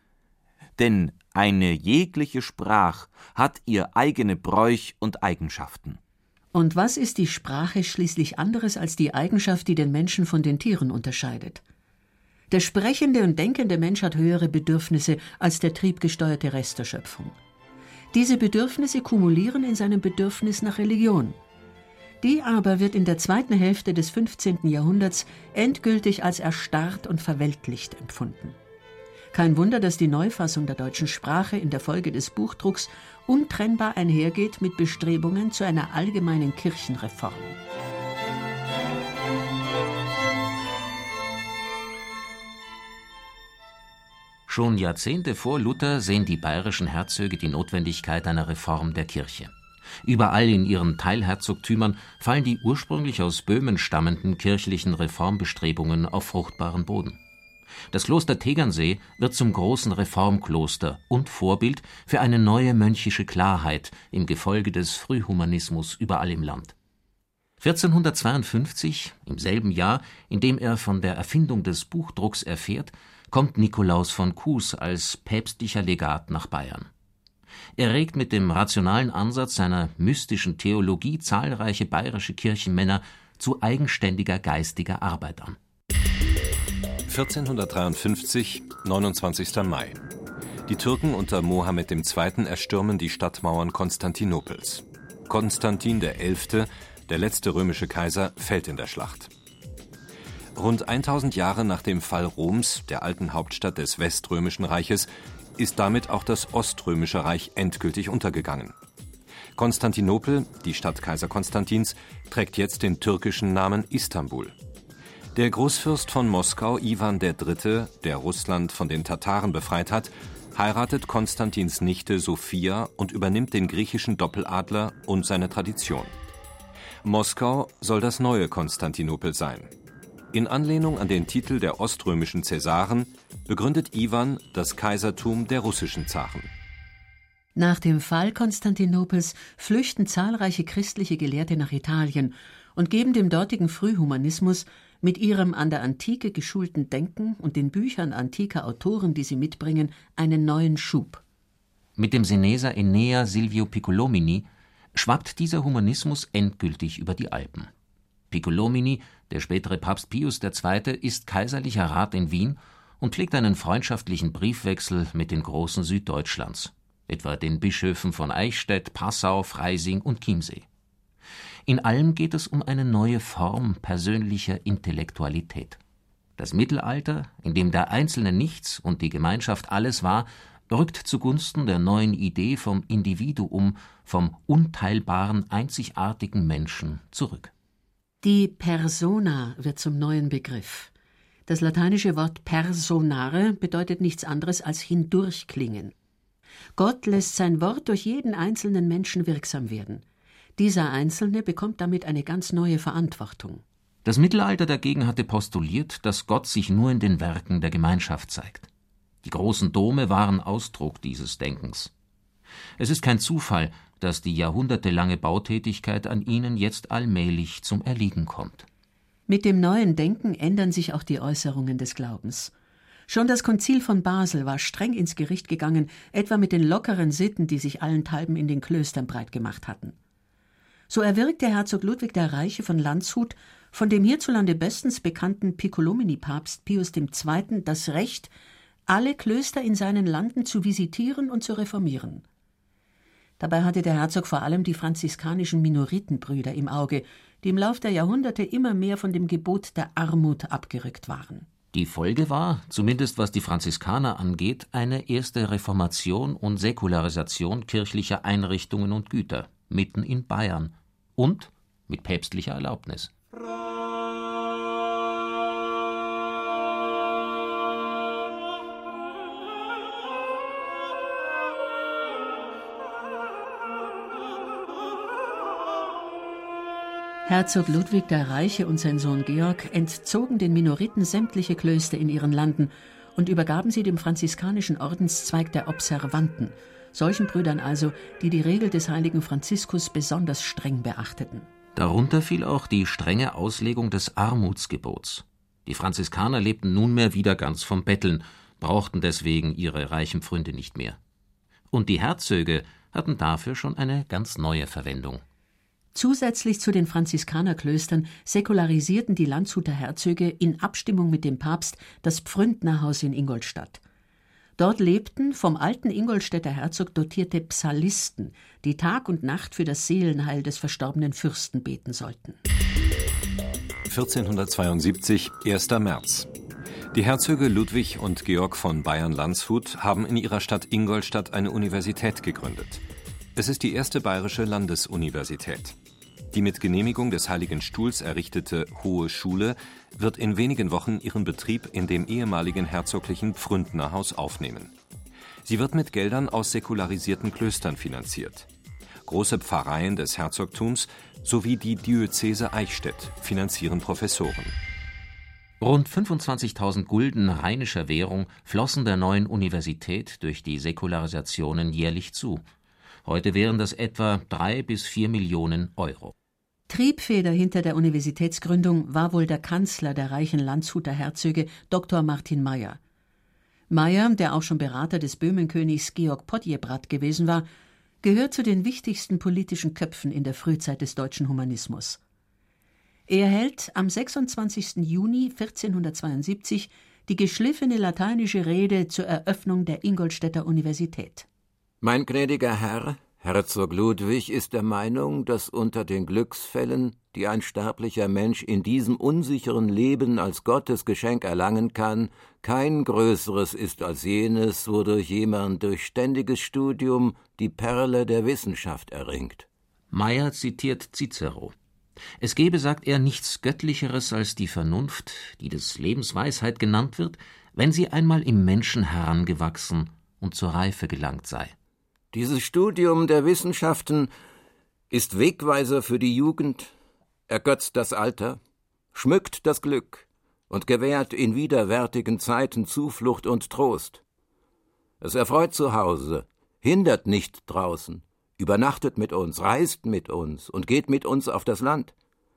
Denn eine jegliche Sprach hat ihr eigene Bräuch und Eigenschaften. Und was ist die Sprache schließlich anderes als die Eigenschaft, die den Menschen von den Tieren unterscheidet? Der sprechende und denkende Mensch hat höhere Bedürfnisse als der triebgesteuerte Rest der Schöpfung. Diese Bedürfnisse kumulieren in seinem Bedürfnis nach Religion. Die aber wird in der zweiten Hälfte des fünfzehnten Jahrhunderts endgültig als erstarrt und verweltlicht empfunden. Kein Wunder, dass die Neufassung der deutschen Sprache in der Folge des Buchdrucks untrennbar einhergeht mit Bestrebungen zu einer allgemeinen Kirchenreform. Schon Jahrzehnte vor Luther sehen die bayerischen Herzöge die Notwendigkeit einer Reform der Kirche. Überall in ihren Teilherzogtümern fallen die ursprünglich aus Böhmen stammenden kirchlichen Reformbestrebungen auf fruchtbaren Boden. Das Kloster Tegernsee wird zum großen Reformkloster und Vorbild für eine neue mönchische Klarheit im Gefolge des Frühhumanismus überall im Land. vierzehnhundertzweiundfünfzig, im selben Jahr, in dem er von der Erfindung des Buchdrucks erfährt, kommt Nikolaus von Kues als päpstlicher Legat nach Bayern. Er regt mit dem rationalen Ansatz seiner mystischen Theologie zahlreiche bayerische Kirchenmänner zu eigenständiger geistiger Arbeit an. vierzehnhundertdreiundfünfzig, neunundzwanzigster Mai. Die Türken unter Mohammed der Zweite. Erstürmen die Stadtmauern Konstantinopels. Konstantin der Elfte., der letzte römische Kaiser, fällt in der Schlacht. Rund tausend Jahre nach dem Fall Roms, der alten Hauptstadt des Weströmischen Reiches, ist damit auch das Oströmische Reich endgültig untergegangen. Konstantinopel, die Stadt Kaiser Konstantins, trägt jetzt den türkischen Namen Istanbul. Der Großfürst von Moskau, Iwan der Dritte., der Russland von den Tataren befreit hat, heiratet Konstantins Nichte Sophia und übernimmt den griechischen Doppeladler und seine Tradition. Moskau soll das neue Konstantinopel sein. In Anlehnung an den Titel der oströmischen Cäsaren begründet Iwan das Kaisertum der russischen Zaren. Nach dem Fall Konstantinopels flüchten zahlreiche christliche Gelehrte nach Italien und geben dem dortigen Frühhumanismus mit ihrem an der Antike geschulten Denken und den Büchern antiker Autoren, die sie mitbringen, einen neuen Schub. Mit dem Seneser Enea Silvio Piccolomini schwappt dieser Humanismus endgültig über die Alpen. Piccolomini, der spätere Papst Pius der Zweite., ist kaiserlicher Rat in Wien und pflegt einen freundschaftlichen Briefwechsel mit den Großen Süddeutschlands, etwa den Bischöfen von Eichstätt, Passau, Freising und Chiemsee. In allem geht es um eine neue Form persönlicher Intellektualität. Das Mittelalter, in dem der Einzelne nichts und die Gemeinschaft alles war, rückt zugunsten der neuen Idee vom Individuum, vom unteilbaren, einzigartigen Menschen zurück. Die Persona wird zum neuen Begriff. Das lateinische Wort personare bedeutet nichts anderes als hindurchklingen. Gott lässt sein Wort durch jeden einzelnen Menschen wirksam werden. Dieser Einzelne bekommt damit eine ganz neue Verantwortung. Das Mittelalter dagegen hatte postuliert, dass Gott sich nur in den Werken der Gemeinschaft zeigt. Die großen Dome waren Ausdruck dieses Denkens. Es ist kein Zufall, dass die jahrhundertelange Bautätigkeit an ihnen jetzt allmählich zum Erliegen kommt. Mit dem neuen Denken ändern sich auch die Äußerungen des Glaubens. Schon das Konzil von Basel war streng ins Gericht gegangen, etwa mit den lockeren Sitten, die sich allenthalben in den Klöstern breit gemacht hatten. So erwirkte Herzog Ludwig der Reiche von Landshut von dem hierzulande bestens bekannten Piccolomini-Papst Pius der Zweite. das Recht, alle Klöster in seinen Landen zu visitieren und zu reformieren. Dabei hatte der Herzog vor allem die franziskanischen Minoritenbrüder im Auge, die im Lauf der Jahrhunderte immer mehr von dem Gebot der Armut abgerückt waren. Die Folge war, zumindest was die Franziskaner angeht, eine erste Reformation und Säkularisation kirchlicher Einrichtungen und Güter, mitten in Bayern und mit päpstlicher Erlaubnis. Herzog Ludwig der Reiche und sein Sohn Georg entzogen den Minoriten sämtliche Klöster in ihren Landen und übergaben sie dem franziskanischen Ordenszweig der Observanten, solchen Brüdern also, die die Regel des heiligen Franziskus besonders streng beachteten. Darunter fiel auch die strenge Auslegung des Armutsgebots. Die Franziskaner lebten nunmehr wieder ganz vom Betteln, brauchten deswegen ihre reichen Pfründe nicht mehr. Und die Herzöge hatten dafür schon eine ganz neue Verwendung. Zusätzlich zu den Franziskanerklöstern säkularisierten die Landshuter Herzöge in Abstimmung mit dem Papst das Pfründnerhaus in Ingolstadt. Dort lebten vom alten Ingolstädter Herzog dotierte Psalisten, die Tag und Nacht für das Seelenheil des verstorbenen Fürsten beten sollten. vierzehnhundertzweiundsiebzig, erster März. Die Herzöge Ludwig und Georg von Bayern-Landshut haben in ihrer Stadt Ingolstadt eine Universität gegründet. Es ist die erste bayerische Landesuniversität. Die mit Genehmigung des Heiligen Stuhls errichtete Hohe Schule wird in wenigen Wochen ihren Betrieb in dem ehemaligen herzoglichen Pfründnerhaus aufnehmen. Sie wird mit Geldern aus säkularisierten Klöstern finanziert. Große Pfarreien des Herzogtums sowie die Diözese Eichstätt finanzieren Professoren. Rund fünfundzwanzigtausend Gulden rheinischer Währung flossen der neuen Universität durch die Säkularisationen jährlich zu. Heute wären das etwa drei bis vier Millionen Euro. Triebfeder hinter der Universitätsgründung war wohl der Kanzler der reichen Landshuter Herzöge, Doktor Martin Mayer. Mayer, der auch schon Berater des Böhmenkönigs Georg Podjebrad gewesen war, gehört zu den wichtigsten politischen Köpfen in der Frühzeit des deutschen Humanismus. Er hält am sechsundzwanzigsten Juni vierzehnhundertzweiundsiebzig die geschliffene lateinische Rede zur Eröffnung der Ingolstädter Universität. Mein gnädiger Herr, Herzog Ludwig, ist der Meinung, dass unter den Glücksfällen, die ein sterblicher Mensch in diesem unsicheren Leben als Gottes Geschenk erlangen kann, kein größeres ist als jenes, wodurch jemand durch ständiges Studium die Perle der Wissenschaft erringt. Mayer zitiert Cicero. Es gebe, sagt er, nichts Göttlicheres als die Vernunft, die des Lebens Weisheit genannt wird, wenn sie einmal im Menschen herangewachsen und zur Reife gelangt sei. Dieses Studium der Wissenschaften ist Wegweiser für die Jugend, ergötzt das Alter, schmückt das Glück und gewährt in widerwärtigen Zeiten Zuflucht und Trost. Es erfreut zu Hause, hindert nicht draußen, übernachtet mit uns, reist mit uns und geht mit uns auf das Land.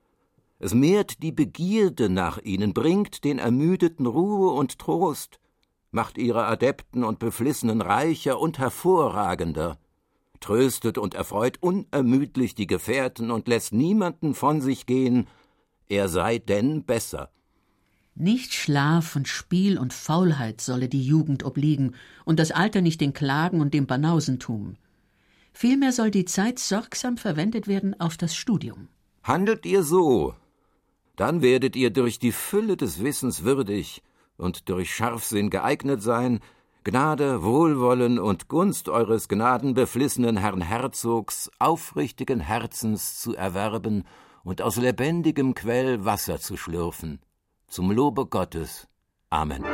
Es mehrt die Begierde nach ihnen, bringt den Ermüdeten Ruhe und Trost, macht ihre Adepten und Beflissenen reicher und hervorragender, tröstet und erfreut unermüdlich die Gefährten und lässt niemanden von sich gehen, er sei denn besser. Nicht Schlaf und Spiel und Faulheit solle die Jugend obliegen und das Alter nicht den Klagen und dem Banausentum. Vielmehr soll die Zeit sorgsam verwendet werden auf das Studium. Handelt ihr so, dann werdet ihr durch die Fülle des Wissens würdig und durch Scharfsinn geeignet sein, Gnade, Wohlwollen und Gunst eures gnadenbeflissenen Herrn Herzogs aufrichtigen Herzens zu erwerben und aus lebendigem Quell Wasser zu schlürfen. Zum Lobe Gottes. Amen.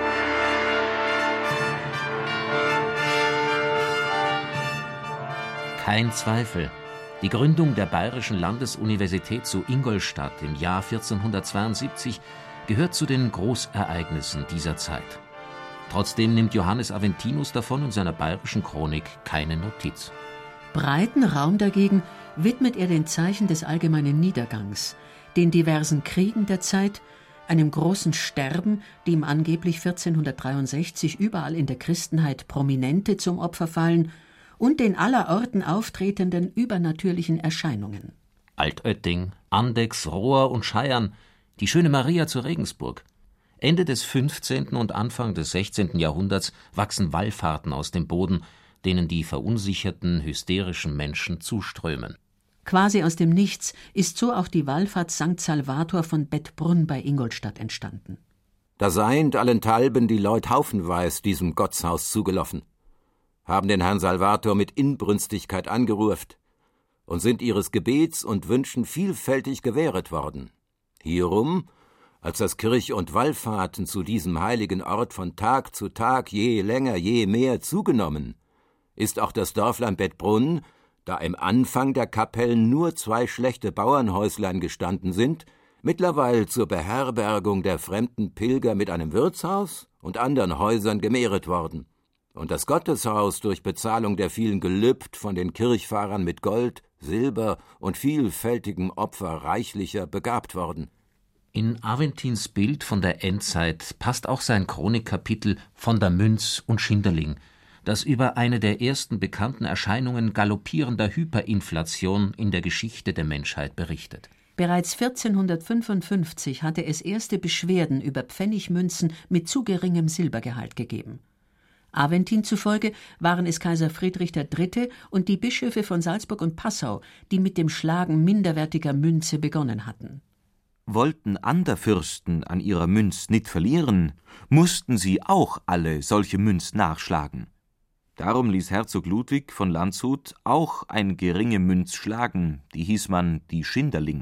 Kein Zweifel. Die Gründung der Bayerischen Landesuniversität zu Ingolstadt im Jahr vierzehnhundertzweiundsiebzig gehört zu den Großereignissen dieser Zeit. Trotzdem nimmt Johannes Aventinus davon in seiner bayerischen Chronik keine Notiz. Breiten Raum dagegen widmet er den Zeichen des allgemeinen Niedergangs, den diversen Kriegen der Zeit, einem großen Sterben, dem angeblich vierzehnhundertdreiundsechzig überall in der Christenheit Prominente zum Opfer fallen, und den allerorten auftretenden übernatürlichen Erscheinungen. Altötting, Andechs, Rohr und Scheiern, die schöne Maria zu Regensburg. Ende des fünfzehnten und Anfang des sechzehnten Jahrhunderts wachsen Wallfahrten aus dem Boden, denen die verunsicherten, hysterischen Menschen zuströmen. Quasi aus dem Nichts ist so auch die Wallfahrt Sankt Salvator von Bettbrunn bei Ingolstadt entstanden. Da seind allenthalben die Leut haufenweis diesem Gottshaus zugelaufen, haben den Herrn Salvator mit Inbrünstigkeit angeruft und sind ihres Gebets und Wünschen vielfältig gewähret worden. Hierum, als das Kirch- und Wallfahrten zu diesem heiligen Ort von Tag zu Tag je länger, je mehr zugenommen, ist auch das Dörflein Bettbrunn, da im Anfang der Kapellen nur zwei schlechte Bauernhäuslein gestanden sind, mittlerweile zur Beherbergung der fremden Pilger mit einem Wirtshaus und anderen Häusern gemehret worden, und das Gotteshaus durch Bezahlung der vielen Gelübd von den Kirchfahrern mit Gold, Silber und vielfältigem Opfer reichlicher begabt worden. In Aventins Bild von der Endzeit passt auch sein Chronikkapitel von der Münz und Schinderling, das über eine der ersten bekannten Erscheinungen galoppierender Hyperinflation in der Geschichte der Menschheit berichtet. Bereits vierzehnhundertfünfundfünfzig hatte es erste Beschwerden über Pfennigmünzen mit zu geringem Silbergehalt gegeben. Aventin zufolge waren es Kaiser Friedrich der Dritte und die Bischöfe von Salzburg und Passau, die mit dem Schlagen minderwertiger Münze begonnen hatten. Wollten ander Fürsten an ihrer Münz nit verlieren, mussten sie auch alle solche Münz nachschlagen. Darum ließ Herzog Ludwig von Landshut auch ein geringe Münz schlagen, die hieß man die Schinderling.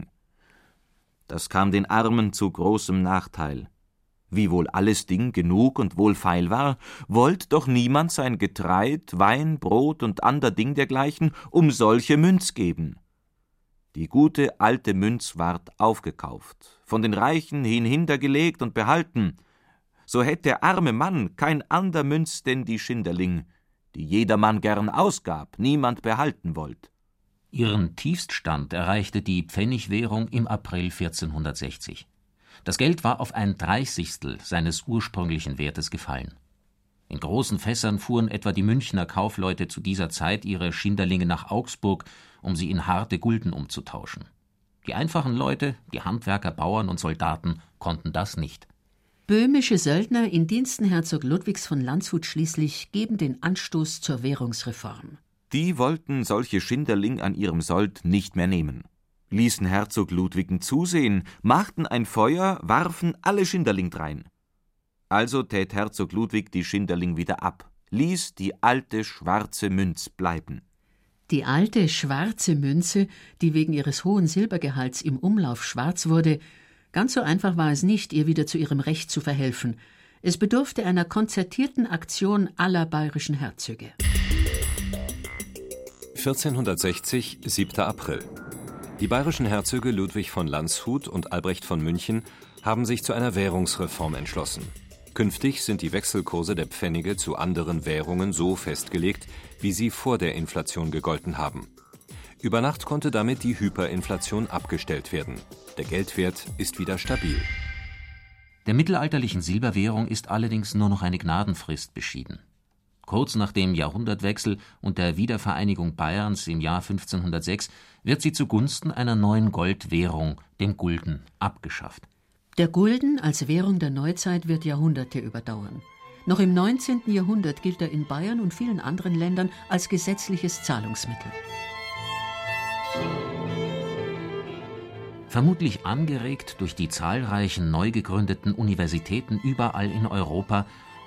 Das kam den Armen zu großem Nachteil. Wie wohl alles Ding genug und wohlfeil war, wollt doch niemand sein Getreid, Wein, Brot und ander Ding dergleichen um solche Münz geben. Die gute alte Münz ward aufgekauft, von den Reichen hinhintergelegt und behalten. So hätt der arme Mann kein ander Münz denn die Schinderling, die jedermann gern ausgab, niemand behalten wollt. Ihren Tiefststand erreichte die Pfennigwährung im April vierzehnhundertsechzig. Das Geld war auf ein Dreißigstel seines ursprünglichen Wertes gefallen. In großen Fässern fuhren etwa die Münchner Kaufleute zu dieser Zeit ihre Schinderlinge nach Augsburg, um sie in harte Gulden umzutauschen. Die einfachen Leute, die Handwerker, Bauern und Soldaten, konnten das nicht. Böhmische Söldner in Diensten Herzog Ludwigs von Landshut schließlich geben den Anstoß zur Währungsreform. Die wollten solche Schinderling an ihrem Sold nicht mehr nehmen, ließen Herzog Ludwigen zusehen, machten ein Feuer, warfen alle Schinderling drein. Also tät Herzog Ludwig die Schinderling wieder ab, ließ die alte schwarze Münz bleiben. Die alte schwarze Münze, die wegen ihres hohen Silbergehalts im Umlauf schwarz wurde, ganz so einfach war es nicht, ihr wieder zu ihrem Recht zu verhelfen. Es bedurfte einer konzertierten Aktion aller bayerischen Herzöge. vierzehnhundertsechzig, siebter April. Die bayerischen Herzöge Ludwig von Landshut und Albrecht von München haben sich zu einer Währungsreform entschlossen. Künftig sind die Wechselkurse der Pfennige zu anderen Währungen so festgelegt, wie sie vor der Inflation gegolten haben. Über Nacht konnte damit die Hyperinflation abgestellt werden. Der Geldwert ist wieder stabil. Der mittelalterlichen Silberwährung ist allerdings nur noch eine Gnadenfrist beschieden. Kurz nach dem Jahrhundertwechsel und der Wiedervereinigung Bayerns im Jahr fünfzehnhundertsechs wird sie zugunsten einer neuen Goldwährung, dem Gulden, abgeschafft. Der Gulden als Währung der Neuzeit wird Jahrhunderte überdauern. Noch im neunzehnten Jahrhundert gilt er in Bayern und vielen anderen Ländern als gesetzliches Zahlungsmittel. Vermutlich angeregt durch die zahlreichen neu gegründeten Universitäten überall in Europa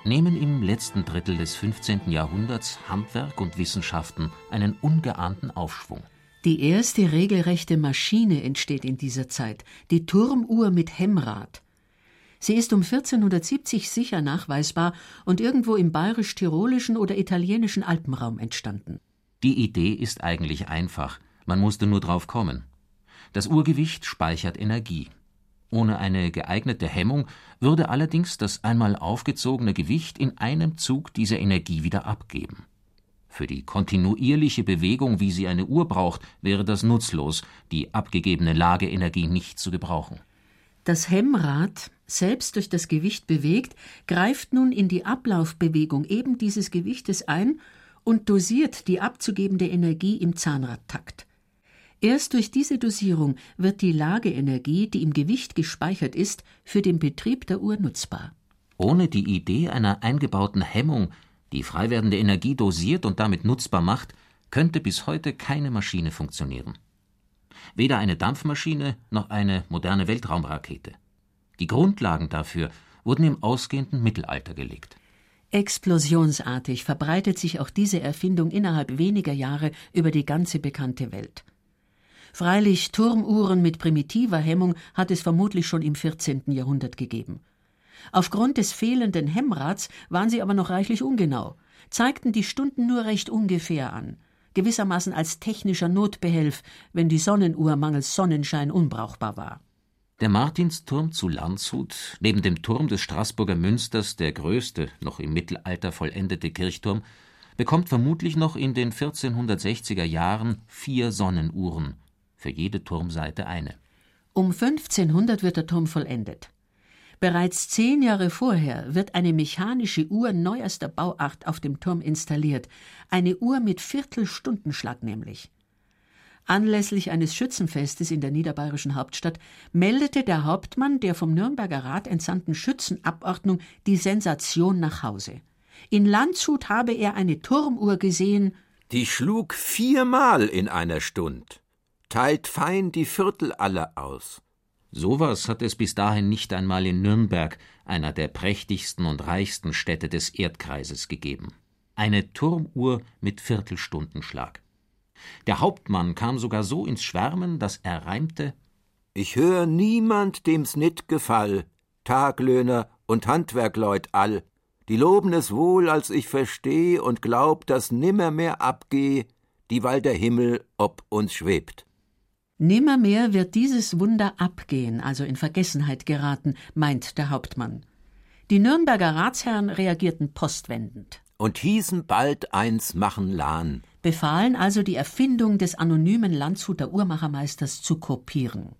nehmen im letzten Drittel des fünfzehnten Jahrhunderts Handwerk und Wissenschaften einen ungeahnten Aufschwung. Die erste regelrechte Maschine entsteht in dieser Zeit, die Turmuhr mit Hemmrad. Sie ist um vierzehnhundertsiebzig sicher nachweisbar und irgendwo im bayerisch-tirolischen oder italienischen Alpenraum entstanden. Die Idee ist eigentlich einfach, man musste nur drauf kommen. Das Uhrgewicht speichert Energie. Ohne eine geeignete Hemmung würde allerdings das einmal aufgezogene Gewicht in einem Zug diese Energie wieder abgeben. Für die kontinuierliche Bewegung, wie sie eine Uhr braucht, wäre das nutzlos, die abgegebene Lageenergie nicht zu gebrauchen. Das Hemmrad, selbst durch das Gewicht bewegt, greift nun in die Ablaufbewegung eben dieses Gewichtes ein und dosiert die abzugebende Energie im Zahnradtakt. Erst durch diese Dosierung wird die Lageenergie, die im Gewicht gespeichert ist, für den Betrieb der Uhr nutzbar. Ohne die Idee einer eingebauten Hemmung, die frei werdende Energie dosiert und damit nutzbar macht, könnte bis heute keine Maschine funktionieren. Weder eine Dampfmaschine noch eine moderne Weltraumrakete. Die Grundlagen dafür wurden im ausgehenden Mittelalter gelegt. Explosionsartig verbreitet sich auch diese Erfindung innerhalb weniger Jahre über die ganze bekannte Welt. Freilich, Turmuhren mit primitiver Hemmung hat es vermutlich schon im vierzehnten Jahrhundert gegeben. Aufgrund des fehlenden Hemmrads waren sie aber noch reichlich ungenau, zeigten die Stunden nur recht ungefähr an, gewissermaßen als technischer Notbehelf, wenn die Sonnenuhr mangels Sonnenschein unbrauchbar war. Der Martinsturm zu Landshut, neben dem Turm des Straßburger Münsters der größte, noch im Mittelalter vollendete Kirchturm, bekommt vermutlich noch in den vierzehnhundertsechziger Jahren vier Sonnenuhren, für jede Turmseite eine. Um fünfzehnhundert wird der Turm vollendet. Bereits zehn Jahre vorher wird eine mechanische Uhr neuester Bauart auf dem Turm installiert, eine Uhr mit Viertelstundenschlag nämlich. Anlässlich eines Schützenfestes in der niederbayerischen Hauptstadt meldete der Hauptmann der vom Nürnberger Rat entsandten Schützenabordnung die Sensation nach Hause. In Landshut habe er eine Turmuhr gesehen, die schlug viermal in einer Stund, teilt fein die Viertel alle aus. Sowas hat es bis dahin nicht einmal in Nürnberg, einer der prächtigsten und reichsten Städte des Erdkreises, gegeben. Eine Turmuhr mit Viertelstundenschlag. Der Hauptmann kam sogar so ins Schwärmen, dass er reimte: Ich hör niemand, dem's nit gefall, Taglöhner und Handwerkleut all, die loben es wohl, als ich versteh und glaub, dass nimmermehr abgeh, dieweil der Himmel ob uns schwebt. Nimmermehr wird dieses Wunder abgehen, also in Vergessenheit geraten, meint der Hauptmann. Die Nürnberger Ratsherren reagierten postwendend. Und hießen bald eins machen lahn. Befahlen also, die Erfindung des anonymen Landshuter Uhrmachermeisters zu kopieren.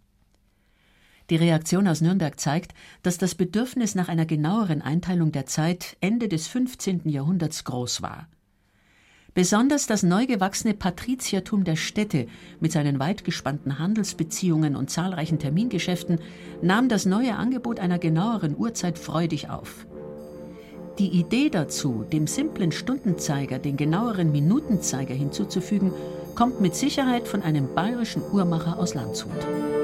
Die Reaktion aus Nürnberg zeigt, dass das Bedürfnis nach einer genaueren Einteilung der Zeit Ende des fünfzehnten Jahrhunderts groß war. Besonders das neu gewachsene Patriziertum der Städte mit seinen weit gespannten Handelsbeziehungen und zahlreichen Termingeschäften nahm das neue Angebot einer genaueren Uhrzeit freudig auf. Die Idee dazu, dem simplen Stundenzeiger den genaueren Minutenzeiger hinzuzufügen, kommt mit Sicherheit von einem bayerischen Uhrmacher aus Landshut.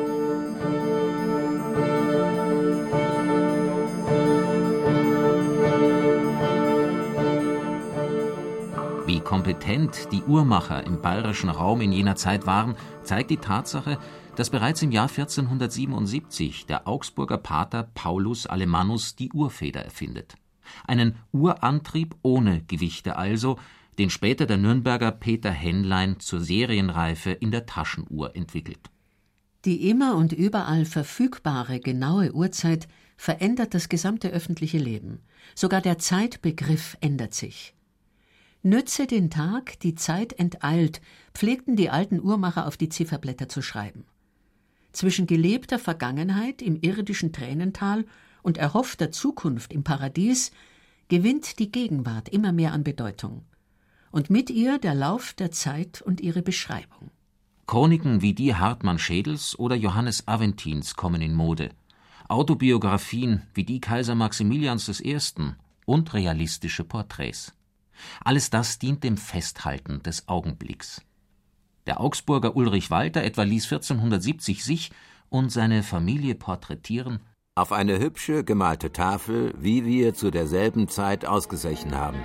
Wie kompetent die Uhrmacher im bayerischen Raum in jener Zeit waren, zeigt die Tatsache, dass bereits im Jahr vierzehnhundertsiebenundsiebzig der Augsburger Pater Paulus Alemannus die Uhrfeder erfindet. Einen Uhrantrieb ohne Gewichte also, den später der Nürnberger Peter Henlein zur Serienreife in der Taschenuhr entwickelt. Die immer und überall verfügbare genaue Uhrzeit verändert das gesamte öffentliche Leben. Sogar der Zeitbegriff ändert sich. Nütze den Tag, die Zeit enteilt, pflegten die alten Uhrmacher auf die Zifferblätter zu schreiben. Zwischen gelebter Vergangenheit im irdischen Tränental und erhoffter Zukunft im Paradies gewinnt die Gegenwart immer mehr an Bedeutung. Und mit ihr der Lauf der Zeit und ihre Beschreibung. Chroniken wie die Hartmann Schädels oder Johannes Aventins kommen in Mode. Autobiografien wie die Kaiser Maximilians der Ersten und realistische Porträts. Alles das dient dem Festhalten des Augenblicks. Der Augsburger Ulrich Walter etwa ließ vierzehnhundertsiebzig sich und seine Familie porträtieren auf eine hübsche, gemalte Tafel, wie wir zu derselben Zeit ausgesechen haben.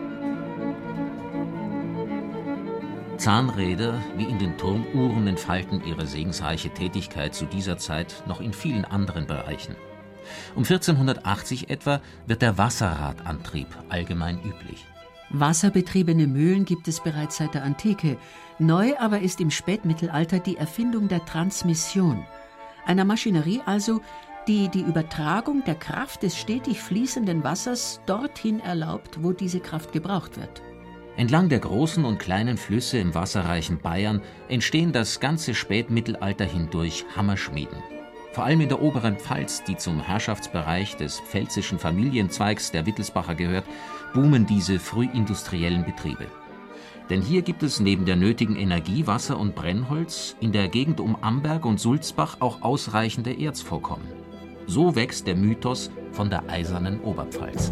Zahnräder wie in den Turmuhren entfalten ihre segensreiche Tätigkeit zu dieser Zeit noch in vielen anderen Bereichen. Um vierzehnhundertachtzig etwa wird der Wasserradantrieb allgemein üblich. Wasserbetriebene Mühlen gibt es bereits seit der Antike. Neu aber ist im Spätmittelalter die Erfindung der Transmission, einer Maschinerie also, die die Übertragung der Kraft des stetig fließenden Wassers dorthin erlaubt, wo diese Kraft gebraucht wird. Entlang der großen und kleinen Flüsse im wasserreichen Bayern entstehen das ganze Spätmittelalter hindurch Hammerschmieden. Vor allem in der oberen Pfalz, die zum Herrschaftsbereich des pfälzischen Familienzweigs der Wittelsbacher gehört, boomen diese frühindustriellen Betriebe. Denn hier gibt es neben der nötigen Energie, Wasser und Brennholz in der Gegend um Amberg und Sulzbach auch ausreichende Erzvorkommen. So wächst der Mythos von der eisernen Oberpfalz.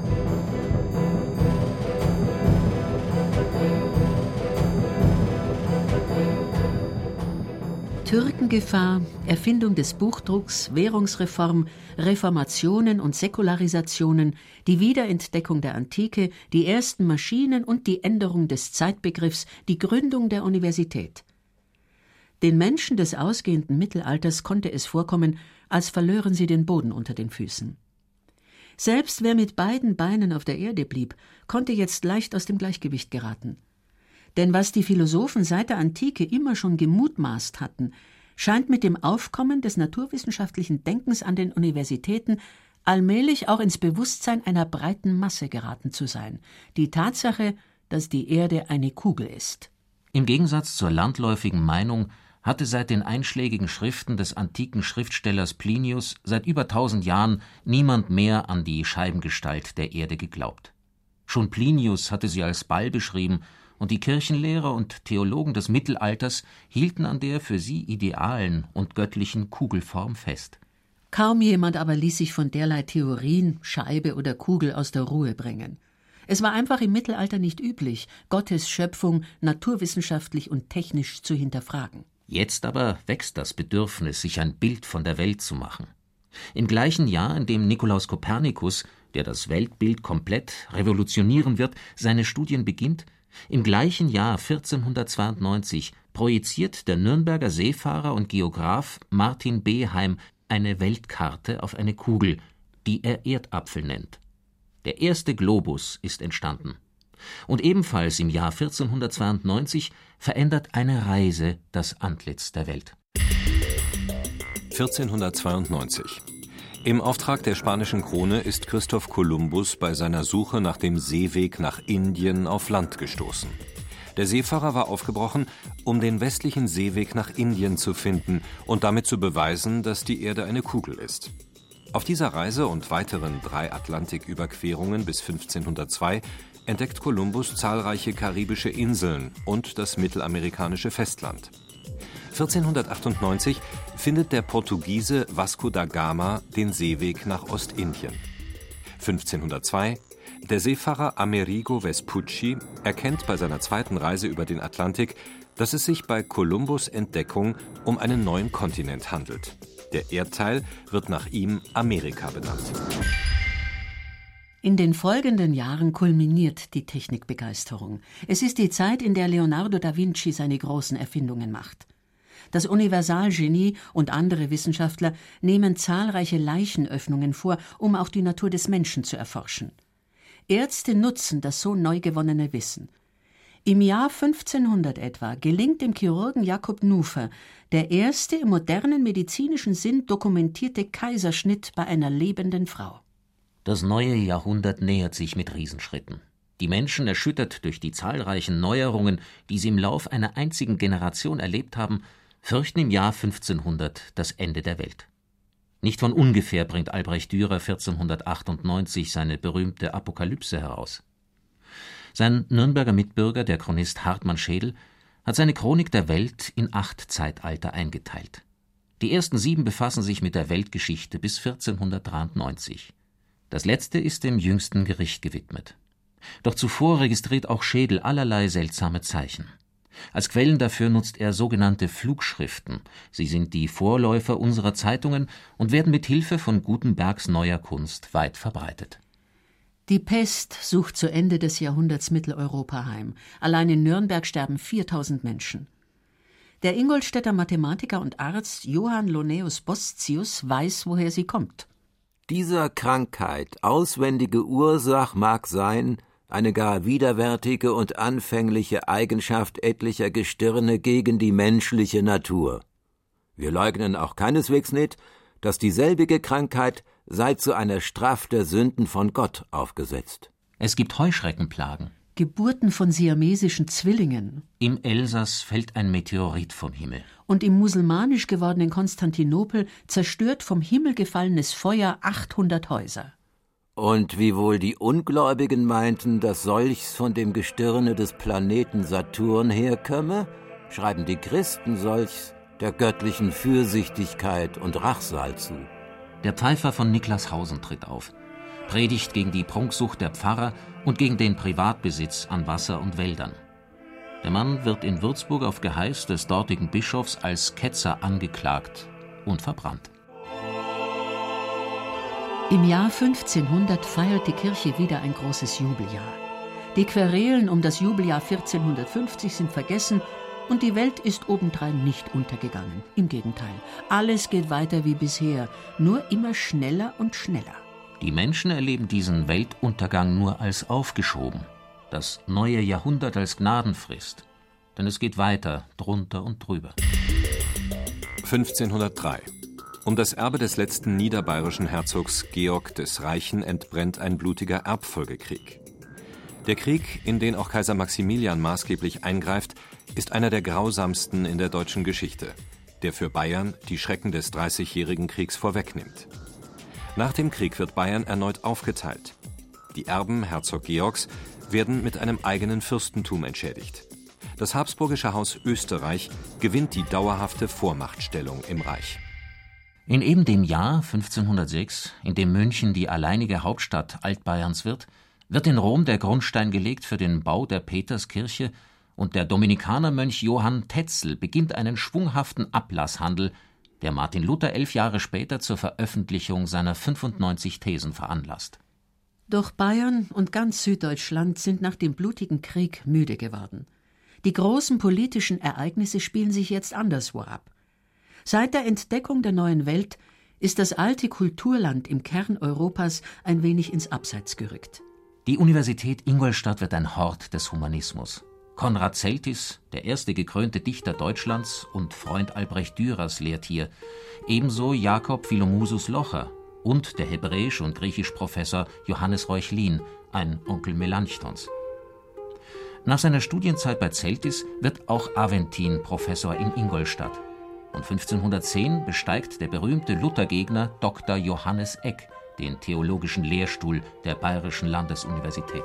Türkengefahr, Erfindung des Buchdrucks, Währungsreform, Reformationen und Säkularisationen, die Wiederentdeckung der Antike, die ersten Maschinen und die Änderung des Zeitbegriffs, die Gründung der Universität. Den Menschen des ausgehenden Mittelalters konnte es vorkommen, als verlören sie den Boden unter den Füßen. Selbst wer mit beiden Beinen auf der Erde blieb, konnte jetzt leicht aus dem Gleichgewicht geraten. Denn was die Philosophen seit der Antike immer schon gemutmaßt hatten, scheint mit dem Aufkommen des naturwissenschaftlichen Denkens an den Universitäten allmählich auch ins Bewusstsein einer breiten Masse geraten zu sein. Die Tatsache, dass die Erde eine Kugel ist. Im Gegensatz zur landläufigen Meinung hatte seit den einschlägigen Schriften des antiken Schriftstellers Plinius seit über tausend Jahren niemand mehr an die Scheibengestalt der Erde geglaubt. Schon Plinius hatte sie als Ball beschrieben, und die Kirchenlehrer und Theologen des Mittelalters hielten an der für sie idealen und göttlichen Kugelform fest. Kaum jemand aber ließ sich von derlei Theorien, Scheibe oder Kugel aus der Ruhe bringen. Es war einfach im Mittelalter nicht üblich, Gottes Schöpfung naturwissenschaftlich und technisch zu hinterfragen. Jetzt aber wächst das Bedürfnis, sich ein Bild von der Welt zu machen. Im gleichen Jahr, in dem Nikolaus Kopernikus, der das Weltbild komplett revolutionieren wird, seine Studien beginnt, im gleichen Jahr vierzehnhundertzweiundneunzig projiziert der Nürnberger Seefahrer und Geograph Martin Beheim eine Weltkarte auf eine Kugel, die er Erdapfel nennt. Der erste Globus ist entstanden. Und ebenfalls im Jahr vierzehnhundertzweiundneunzig verändert eine Reise das Antlitz der Welt. vierzehnhundertzweiundneunzig. Im Auftrag der spanischen Krone ist Christoph Kolumbus bei seiner Suche nach dem Seeweg nach Indien auf Land gestoßen. Der Seefahrer war aufgebrochen, um den westlichen Seeweg nach Indien zu finden und damit zu beweisen, dass die Erde eine Kugel ist. Auf dieser Reise und weiteren drei Atlantiküberquerungen bis fünfzehnhundertzwei entdeckt Kolumbus zahlreiche karibische Inseln und das mittelamerikanische Festland. vierzehnhundertachtundneunzig findet der Portugiese Vasco da Gama den Seeweg nach Ostindien. fünfzehnhundertzwei der Seefahrer Amerigo Vespucci erkennt bei seiner zweiten Reise über den Atlantik, dass es sich bei Kolumbus' Entdeckung um einen neuen Kontinent handelt. Der Erdteil wird nach ihm Amerika benannt. In den folgenden Jahren kulminiert die Technikbegeisterung. Es ist die Zeit, in der Leonardo da Vinci seine großen Erfindungen macht. Das Universalgenie und andere Wissenschaftler nehmen zahlreiche Leichenöffnungen vor, um auch die Natur des Menschen zu erforschen. Ärzte nutzen das so neu gewonnene Wissen. Im Jahr fünfzehnhundert etwa gelingt dem Chirurgen Jakob Nufer der erste im modernen medizinischen Sinn dokumentierte Kaiserschnitt bei einer lebenden Frau. Das neue Jahrhundert nähert sich mit Riesenschritten. Die Menschen, erschüttert durch die zahlreichen Neuerungen, die sie im Lauf einer einzigen Generation erlebt haben, fürchten im Jahr fünfzehnhundert das Ende der Welt. Nicht von ungefähr bringt Albrecht Dürer vierzehnhundertachtundneunzig seine berühmte Apokalypse heraus. Sein Nürnberger Mitbürger, der Chronist Hartmann Schädel, hat seine Chronik der Welt in acht Zeitalter eingeteilt. Die ersten sieben befassen sich mit der Weltgeschichte bis vierzehnhundertdreiundneunzig. Das letzte ist dem jüngsten Gericht gewidmet. Doch zuvor registriert auch Schädel allerlei seltsame Zeichen. Als Quellen dafür nutzt er sogenannte Flugschriften. Sie sind die Vorläufer unserer Zeitungen und werden mit Hilfe von Gutenbergs neuer Kunst weit verbreitet. Die Pest sucht zu Ende des Jahrhunderts Mitteleuropa heim. Allein in Nürnberg sterben viertausend Menschen. Der Ingolstädter Mathematiker und Arzt Johann Lonäus Bostius weiß, woher sie kommt. Dieser Krankheit auswendige Ursache mag sein, eine gar widerwärtige und anfängliche Eigenschaft etlicher Gestirne gegen die menschliche Natur. Wir leugnen auch keineswegs nicht, dass dieselbige Krankheit sei zu einer Straf der Sünden von Gott aufgesetzt. Es gibt Heuschreckenplagen. Geburten von siamesischen Zwillingen. Im Elsass fällt ein Meteorit vom Himmel. Und im musulmanisch gewordenen Konstantinopel zerstört vom Himmel gefallenes Feuer achthundert Häuser. Und wiewohl die Ungläubigen meinten, dass solches von dem Gestirne des Planeten Saturn herkömme, schreiben die Christen solches der göttlichen Fürsichtigkeit und Rachsal zu. Der Pfeifer von Niklashausen tritt auf, predigt gegen die Prunksucht der Pfarrer und gegen den Privatbesitz an Wasser und Wäldern. Der Mann wird in Würzburg auf Geheiß des dortigen Bischofs als Ketzer angeklagt und verbrannt. Im Jahr fünfzehnhundert feiert die Kirche wieder ein großes Jubeljahr. Die Querelen um das Jubeljahr vierzehnhundertfünfzig sind vergessen und die Welt ist obendrein nicht untergegangen. Im Gegenteil, alles geht weiter wie bisher, nur immer schneller und schneller. Die Menschen erleben diesen Weltuntergang nur als aufgeschoben, das neue Jahrhundert als Gnadenfrist. Denn es geht weiter, drunter und drüber. fünfzehnhundertdrei. Um das Erbe des letzten niederbayerischen Herzogs Georg des Reichen entbrennt ein blutiger Erbfolgekrieg. Der Krieg, in den auch Kaiser Maximilian maßgeblich eingreift, ist einer der grausamsten in der deutschen Geschichte, der für Bayern die Schrecken des Dreißigjährigen Kriegs vorwegnimmt. Nach dem Krieg wird Bayern erneut aufgeteilt. Die Erben Herzog Georgs werden mit einem eigenen Fürstentum entschädigt. Das habsburgische Haus Österreich gewinnt die dauerhafte Vormachtstellung im Reich. In eben dem Jahr fünfzehnhundertsechs, in dem München die alleinige Hauptstadt Altbayerns wird, wird in Rom der Grundstein gelegt für den Bau der Peterskirche und der Dominikanermönch Johann Tetzel beginnt einen schwunghaften Ablasshandel, der Martin Luther elf Jahre später zur Veröffentlichung seiner fünfundneunzig Thesen veranlasst. Doch Bayern und ganz Süddeutschland sind nach dem blutigen Krieg müde geworden. Die großen politischen Ereignisse spielen sich jetzt anderswo ab. Seit der Entdeckung der neuen Welt ist das alte Kulturland im Kern Europas ein wenig ins Abseits gerückt. Die Universität Ingolstadt wird ein Hort des Humanismus. Konrad Celtis, der erste gekrönte Dichter Deutschlands und Freund Albrecht Dürers, lehrt hier, ebenso Jakob Philomusus Locher und der Hebräisch- und Griechisch-Professor Johannes Reuchlin, ein Onkel Melanchthons. Nach seiner Studienzeit bei Celtis wird auch Aventin Professor in Ingolstadt. Und fünfzehnhundertzehn besteigt der berühmte Luthergegner Doktor Johannes Eck den theologischen Lehrstuhl der Bayerischen Landesuniversität.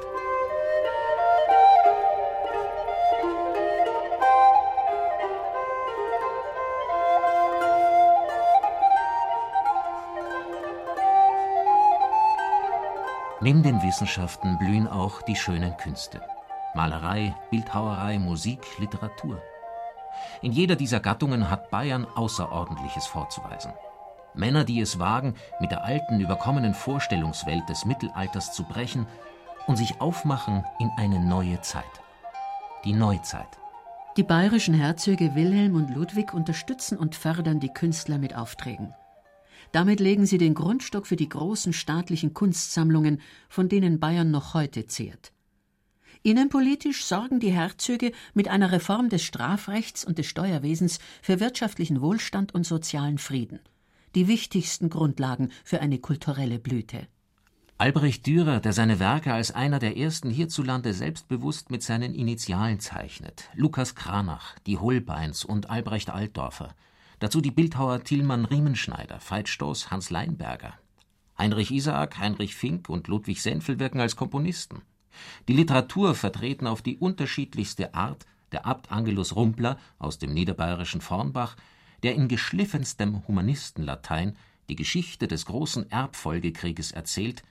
Neben den Wissenschaften blühen auch die schönen Künste. Malerei, Bildhauerei, Musik, Literatur. In jeder dieser Gattungen hat Bayern Außerordentliches vorzuweisen. Männer, die es wagen, mit der alten, überkommenen Vorstellungswelt des Mittelalters zu brechen und sich aufmachen in eine neue Zeit. Die Neuzeit. Die bayerischen Herzöge Wilhelm und Ludwig unterstützen und fördern die Künstler mit Aufträgen. Damit legen sie den Grundstock für die großen staatlichen Kunstsammlungen, von denen Bayern noch heute zehrt. Innenpolitisch sorgen die Herzöge mit einer Reform des Strafrechts und des Steuerwesens für wirtschaftlichen Wohlstand und sozialen Frieden. Die wichtigsten Grundlagen für eine kulturelle Blüte. Albrecht Dürer, der seine Werke als einer der ersten hierzulande selbstbewusst mit seinen Initialen zeichnet. Lukas Cranach, die Holbeins und Albrecht Altdorfer. Dazu die Bildhauer Tilman Riemenschneider, Veit Stoß, Hans Leinberger. Heinrich Isaak, Heinrich Fink und Ludwig Senfel wirken als Komponisten. Die Literatur vertreten auf die unterschiedlichste Art der Abt Angelus Rumpler aus dem niederbayerischen Vornbach, der in geschliffenstem Humanistenlatein die Geschichte des großen Erbfolgekrieges erzählt,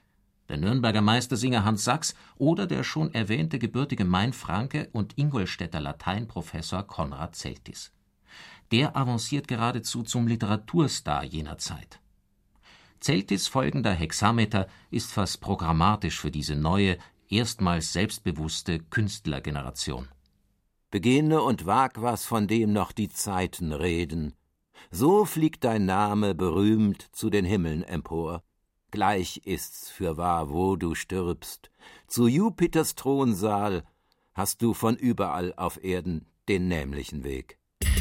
der Nürnberger Meistersinger Hans Sachs oder der schon erwähnte gebürtige Mainfranke und Ingolstädter Lateinprofessor Konrad Celtis. Der avanciert geradezu zum Literaturstar jener Zeit. Celtis folgender Hexameter ist fast programmatisch für diese neue, erstmals selbstbewusste Künstlergeneration. Beginne und wag was, von dem noch die Zeiten reden. So fliegt dein Name berühmt zu den Himmeln empor. Gleich ist's fürwahr, wo du stirbst. Zu Jupiters Thronsaal hast du von überall auf Erden den nämlichen Weg.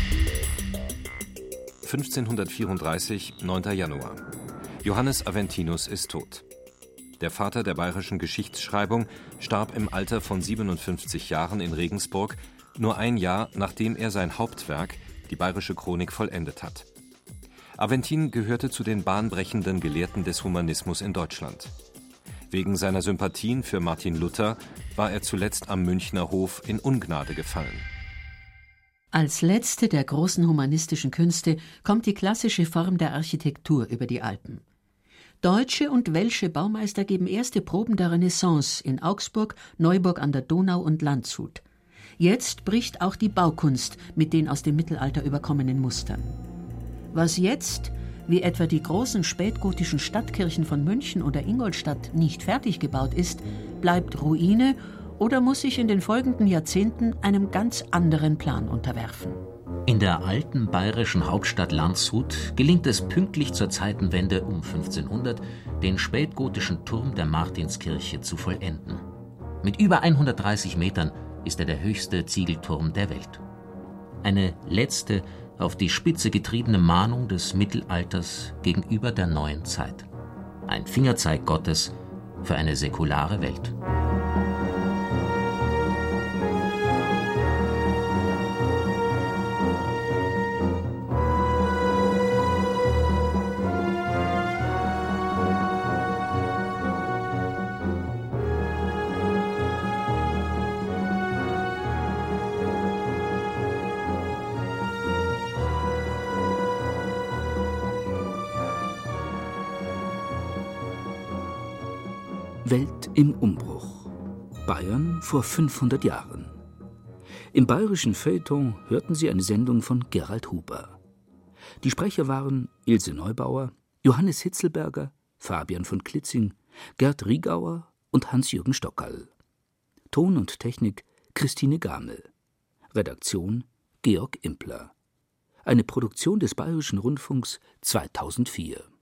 fünfzehnhundertvierunddreißig, neunter Januar. Johannes Aventinus ist tot. Der Vater der bayerischen Geschichtsschreibung starb im Alter von siebenundfünfzig Jahren in Regensburg, nur ein Jahr, nachdem er sein Hauptwerk, die Bayerische Chronik, vollendet hat. Aventin gehörte zu den bahnbrechenden Gelehrten des Humanismus in Deutschland. Wegen seiner Sympathien für Martin Luther war er zuletzt am Münchner Hof in Ungnade gefallen. Als letzte der großen humanistischen Künste kommt die klassische Form der Architektur über die Alpen. Deutsche und welsche Baumeister geben erste Proben der Renaissance in Augsburg, Neuburg an der Donau und Landshut. Jetzt bricht auch die Baukunst mit den aus dem Mittelalter überkommenen Mustern. Was jetzt, wie etwa die großen spätgotischen Stadtkirchen von München oder Ingolstadt, nicht fertig gebaut ist, bleibt Ruine oder muss sich in den folgenden Jahrzehnten einem ganz anderen Plan unterwerfen. In der alten bayerischen Hauptstadt Landshut gelingt es pünktlich zur Zeitenwende um fünfzehnhundert, den spätgotischen Turm der Martinskirche zu vollenden. Mit über hundertdreißig Metern ist er der höchste Ziegelturm der Welt. Eine letzte, auf die Spitze getriebene Mahnung des Mittelalters gegenüber der neuen Zeit. Ein Fingerzeig Gottes für eine säkulare Welt. Welt im Umbruch. Bayern vor fünfhundert Jahren. Im bayerischen Feuilleton hörten Sie eine Sendung von Gerald Huber. Die Sprecher waren Ilse Neubauer, Johannes Hitzelberger, Fabian von Klitzing, Gerd Riegauer und Hans-Jürgen Stockerl. Ton und Technik Christine Gamel. Redaktion Georg Impler. Eine Produktion des Bayerischen Rundfunks zweitausendvier.